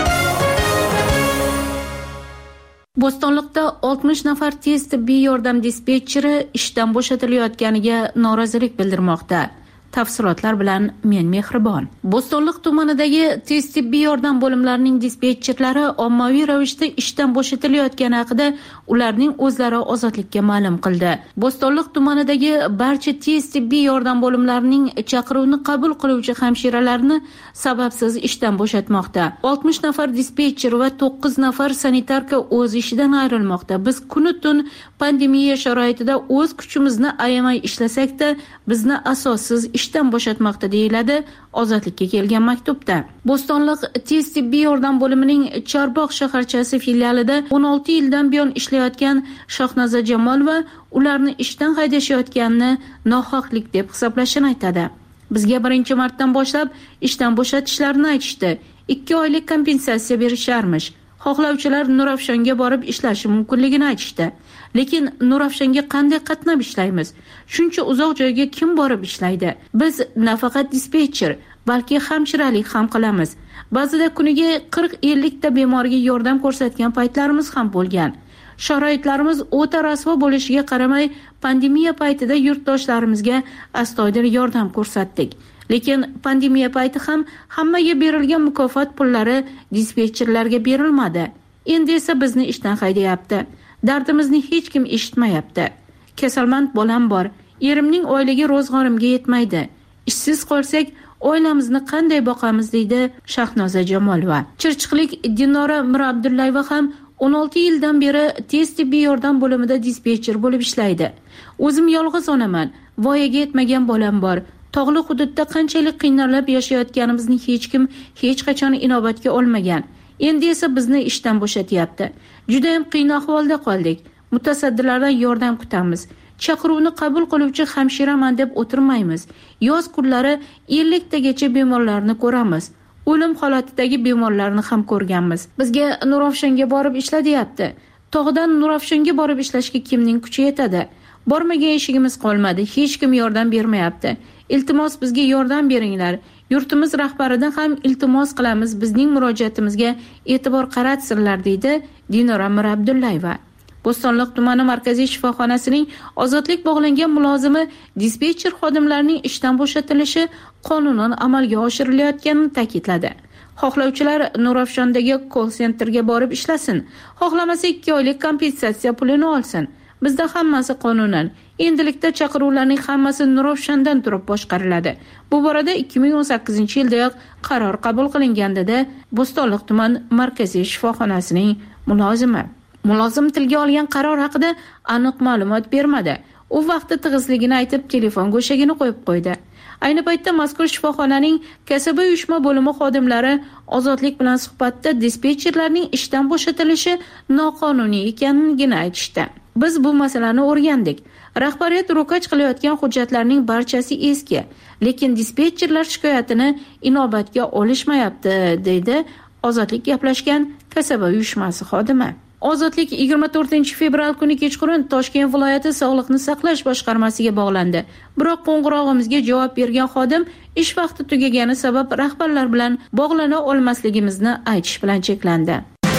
Bo'stonliqda 60 nafar tez tibbiy yordam dispetcheri ishdan bo'shatilayotganiga norozilik bildirmoqda. Tafsilotlar bilan men Mehribon. Bo'stonliq tumanidagi tez tibbiy yordam bo'limlarining dispetcherlari ommaviy ravishda ishdan bo'shatilayotgani haqida ularning o'zlari ozodlikka ma'lum qildi. Bo'stonliq tumanidagi barcha tez tibbiy yordam bo'limlarining chaqiruvni qabul qiluvchi hamshiralarni sababsiz ishdan bo'shatmoqda. 60 nafar dispetcher va 9 nafar sanitarka o'z ishidan ayrilmoqda. Biz kun-tun pandemiya sharoitida o'z kuchimizni ayamay ishlasak-da, bizni asossiz ishdan bo'shatmoqda deyiladi ozodlikka kelgan maktubda. Bo'stonliq tez tibbiy yordam bo'limining Chorboq shaharchasi filialida 16 yildan buyon ishlayotgan Shohnoza Jamolova ularni ishdan haydashayotganini nohaqlik deb hisoblashini aytadi. Bizga 1-martdan boshlab ishdan bo'shatishlarini aytishdi. 2 oylik kompensatsiya berisharmish. Xohlovchilar Nurafshonga borib ishlashi mumkinligini aytishdi. Lekin Nurafshonga qanday qatnab ishlaymiz? Shuncha uzoq joyga kim borib ishlaydi? Biz nafaqat dispetcher, balki hamshiralik ham qilamiz. Ba'zida kuniga 40-50 ta bemorga yordam ko'rsatgan paytlarimiz ham bo'lgan. Sharoitlarimiz o'ta rasvo bo'lishiga qaramay, pandemiya paytida yurtdoshlarimizga astoydil yordam ko'rsatdik. Lekin pandemiya payti ham hammaga berilgan mukofot pullari dispetcherlarga berilmadi. Endi esa bizni ishdan haydayapti. Dardimizni hech kim eshitmayapti. Kasalmand bolam bor. Erimning oyligi ro'zg'orimga yetmaydi. Ishsiz qolsak, oilamizni qanday boqamiz deydi Shahnoza Jamolova. Chirchiqlik Dinora Mirabdullayeva ham 16 yildan beri tez tibbiy yordam bo'limida dispetcher bo'lib ishlaydi. O'zim yolg'iz onaman. Voyaga yetmagan bolam bor. Tog'li hududda qanchalik qiynalib yashayotganimizni hech kim hech qachon inobatga olmagan. Endi esa bizni ishdan bo'shatyapti. Juda ham qiyin ahvolda qoldik. Mutasaddilardan yordam kutamiz. Chaqiruvni qabul qiluvchi hamshiraman deb o'tirmaymiz. Yoz kunlari 50 tagacha bemorlarni ko'ramiz. O'lim holatidagi bemorlarni ham ko'rganmiz. Bizga Nurafshonga borib ishla deyapti. Tog'dan Nurafshonga borib ishlashga kimning kuchi yetadi? Bormagan eshigimiz qolmadi. Hech kim yordam bermayapti. Iltimos bizga yordam beringlar. Yurtimiz rahbaridan ham iltimos qilamiz, bizning murojaatimizga e'tibor qaratsinlar deydi Dinora Mirabdullayeva. Bo'stonliq tumani markaziy shifoxonasining ozodlik bog'langan mulozimi dispetcher xodimlarining ishdan bo'shatilishi qonunan amalga oshirilayotganini ta'kidladi. Xohlovchilar Nurafshondagi call centerga borib ishlasin, xohlamasa 2 oylik kompensatsiya pulini olsin. Bizda hammasi qonunan. Endilikda chaqiruvlarning hammasi Nurafshondan turib boshqariladi. Bu borada 2018-yildayoq qaror qabul qilingan dedi Bo'stonliq tuman markaziy shifoxonasining mulozimi. Mulozim tilga olgan qaror haqida aniq ma'lumot bermadi. U vaqti tig'izligini aytib, telefon go'shagini qo'yib qo'ydi. Ayni paytda mazkur shifoxonaning kasaba uyushma bo'limi xodimlari ozodlik bilan suhbatda dispetcherlarning ishdan bo'shatilishi noqonuniy ekanligini aytishdi. Biz bu masalani o'rgandik. Rahbariyat ro'kach qilayotgan hujjatlarning barchasi eski, lekin dispetcherlar shikoyatini inobatga olishmayapti, deydi Ozodlik gaplashgan kasaba uyushmasi xodimi. Ozodlik 24-fevral kuni kechqurun Toshkent viloyati Sog'liqni saqlash boshqarmasiga bog'landi. Biroq qo'ng'irog'imizga javob bergan xodim ish vaqti tugagani sabab rahbarlar bilan bog'lana olmasligimizni aytish bilan cheklandi.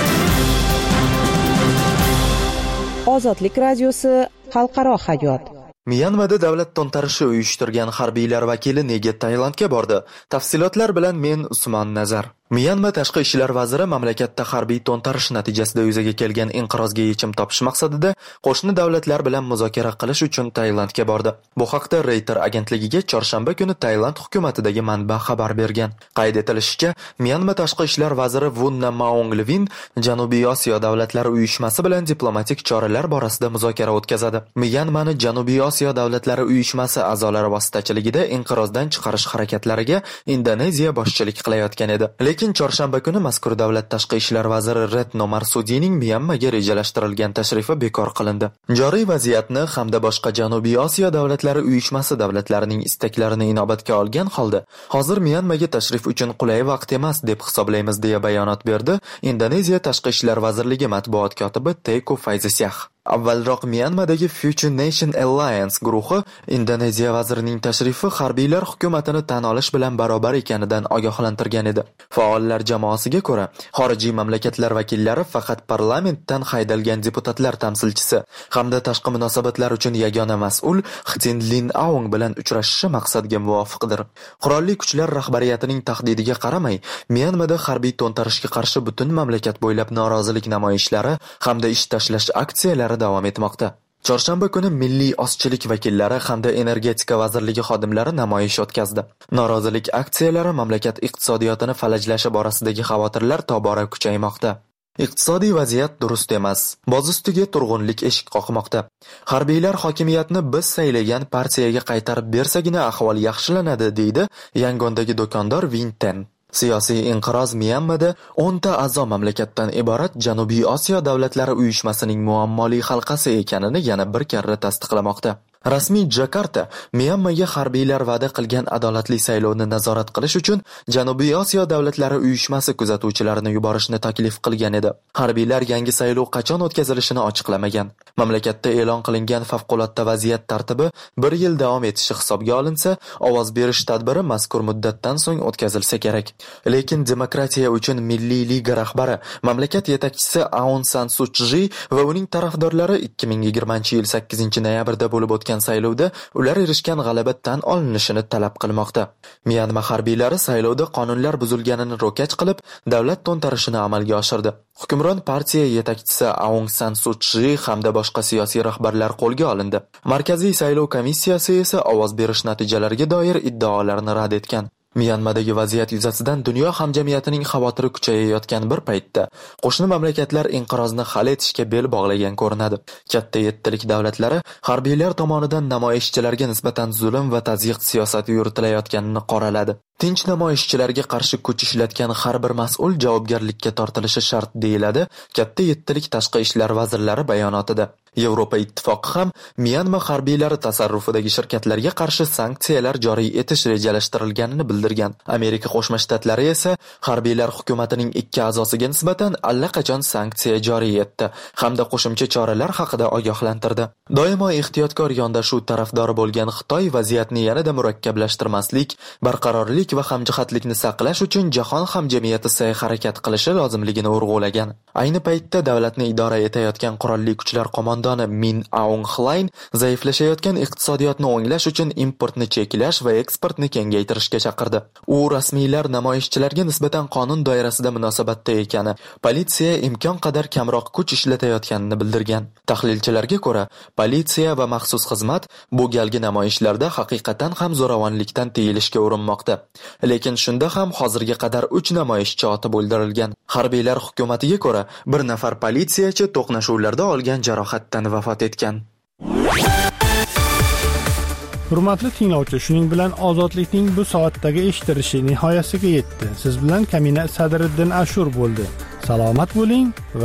Ozodlik radiosi xalqaro hayot. Myanmada davlat to'ntarishi uyushtirgan harbiylar vakili nega Tailandga bordi? Tafsilotlar bilan men Usmon Nazar. Myanma tashqi ishlar vaziri mamlakatda harbiy to'ntarish natijasida yuzaga kelgan inqirozga yechim topish maqsadida qo'shni davlatlar bilan muzokara qilish uchun Tailandga bordi. Bu haqda Reuters agentligiga chorshanba kuni Tailand hukumatidagi manba xabar bergan. Qayd etilishicha, Myanma tashqi ishlar vaziri Wunna Maonglvin Janubiy Osiyo davlatlari uyushmasi bilan diplomatik choralar borasida muzokara o'tkazadi. Myanmani Janubiy Osiyo davlatlari uyushmasi a'zolari vositachiligida inqirozdan chiqarish harakatlariga Indoneziya boshchilik qilayotgan edi. Lekin chorshanba kuni mazkur davlat tashqi ishlar vaziri Retno Marsudining Myanmaga rejalashtirilgan tashrifi bekor qilindi. Joriy vaziyatni hamda boshqa Janubiy Osiyo davlatlari uyushmasi davlatlarining istaklarini inobatga olgan holda hozir Myanmaga tashrif uchun qulay vaqt emas deb hisoblaymiz deya bayonot berdi Indoneziya tashqi ishlar vazirligi matbuot kotibi Teuku Faizasyah. Avvalroq Myanmadagi Future Nation Alliance guruhi Indoneziya vazirining tashrifi harbiylar hukumatini tan olish bilan barobar ekanidan ogohlantirgan edi. Faollar jamoasiga ko'ra, xorijiy mamlakatlar vakillari faqat parlamentdan haydalgan deputatlar tamsilchisi hamda tashqi munosabatlar uchun yagona mas'ul Htin Lin Aung bilan uchrashishi maqsadga muvofiqdir. Qurolli kuchlar rahbariyatining tahdidiga qaramay, Myanmada harbiy to'ntarishga qarshi butun mamlakat bo'ylab norozilik namoyishlari hamda ish tashlash aksiyalari davom etmoqda. Chorshanba kuni milliy ozchilik vakillari hamda energetika vazirligi xodimlari namoyish o'tkazdi. Norozilik aksiyalari mamlakat iqtisodiyotini falajlashi borasidagi xavotirlar tobora kuchaymoqda. Iqtisodiy vaziyat durust emas. Boz ustiga turg'unlik eshik qoqmoqda. Harbiylar hokimiyatni biz saylagan partiyaga qaytarib bersagina ahvol yaxshilanadi, deydi Yangondagi do'kondor Vinten. Siyosiy inqiroz Myanmada 10 ta a'zo mamlakatdan iborat Janubiy Osiyo davlatlari uyushmasining muammoli halqasi ekanini yana bir karra tasdiqlamoqda. Rasmiy Jakarta Myanmaga harbiylar va'da qilgan adolatli saylovni nazorat qilish uchun Janubiy Osiyo davlatlari uyushmasi kuzatuvchilarini yuborishni taklif qilgan edi. Harbiylar yangi saylov qachon o'tkazilishini ochiqlamagan. Mamlakatda e'lon qilingan favqulodda vaziyat tartibi 1 yil davom etishi hisobga olinsa, ovoz berish tadbiri mazkur muddatdan so'ng o'tkazilsa kerak. Lekin Demokratiya uchun Milliy liga rahbari, mamlakat yetakchisi Aung San Suu Kyi va uning tarafdorlari 2020-yil 8-noyabrda bo'lib o'tgan saylovda ular erishgan g'alaba tan olinishini talab qilmoqda. Myanma harbiylari saylovda qonunlar buzilganini ro'kach qilib, davlat to'ntarishini amalga oshirdi. Hukmron partiya yetakchisi Aung San Suu Kyi hamda boshqa siyosiy rahbarlar qo'lga olindi. Markaziy saylov komissiyasi esa ovoz berish natijalariga doir iddaolarni rad etgan. Myanmadagi vaziyat yuzasidan dunyo hamjamiyatining xavotiri kuchayayotgan bir paytda qo'shni mamlakatlar inqirozni hal etishga bel bog'lagan ko'rinadi. Katta yettilik davlatlari harbiylar tomonidan namoyishchilarga nisbatan zulm va tazyiq siyosati yuritilayotganini qoraladi. Tinch namoyishchilarga qarshi kuch ishlatgan har bir mas'ul javobgarlikka tortilishi shart, deyiladi katta yettilik tashqi ishlar vazirlari bayonotida. Yevropa ittifoqi ham Myanma harbiylari tasarrufidagi shirkatlarga qarshi sanksiyalar joriy etish rejalashtirilganini bildirgan. Amerika Qo'shma Shtatlari esa harbiylar hukumatining 2 a'zosiga nisbatan allaqachon sanksiya joriy etdi hamda qo'shimcha choralar haqida ogohlantirdi. Doimo ehtiyotkor yondashuv tarafdori bo'lgan Xitoy vaziyatni yanada murakkablashtirmaslik, barqarorlik tinchlik va hamjihatlikni saqlash uchun jahon hamjamiyati sa'y-harakat qilishi lozimligini urg'ulagan. Ayni paytda davlatni idora etayotgan qurolli kuchlar qo'mondoni Min Aung Hlaing zaiflashayotgan iqtisodiyotni o'nglash uchun importni cheklash va eksportni kengaytirishga chaqirdi. U rasmiylar namoyishchilarga nisbatan qonun doirasida munosabatda ekani, politsiya imkon qadar kamroq kuch ishlatayotganini bildirgan. Tahlilchilarga ko'ra, politsiya va maxsus xizmat bu galgi namoyishlarda haqiqatan ham zo'ravonlikdan tiyilishga urinmoqda. Lekin shunda ham hozirga qadar 3 namoyishchi otib o'ldirilgan. Harbiylar hukumatiga ko'ra, bir nafar politsiyachi to'qnashuvlarda olgan jarohatdan vafot etgan. Hurmatli tinglovchi, shuning bilan ozodlikning bu soatdagi eshitilishi nihoyasiga yetdi. Siz bilan Kamina Sadriddin Ashur bo'ldi. Salomat bo'ling.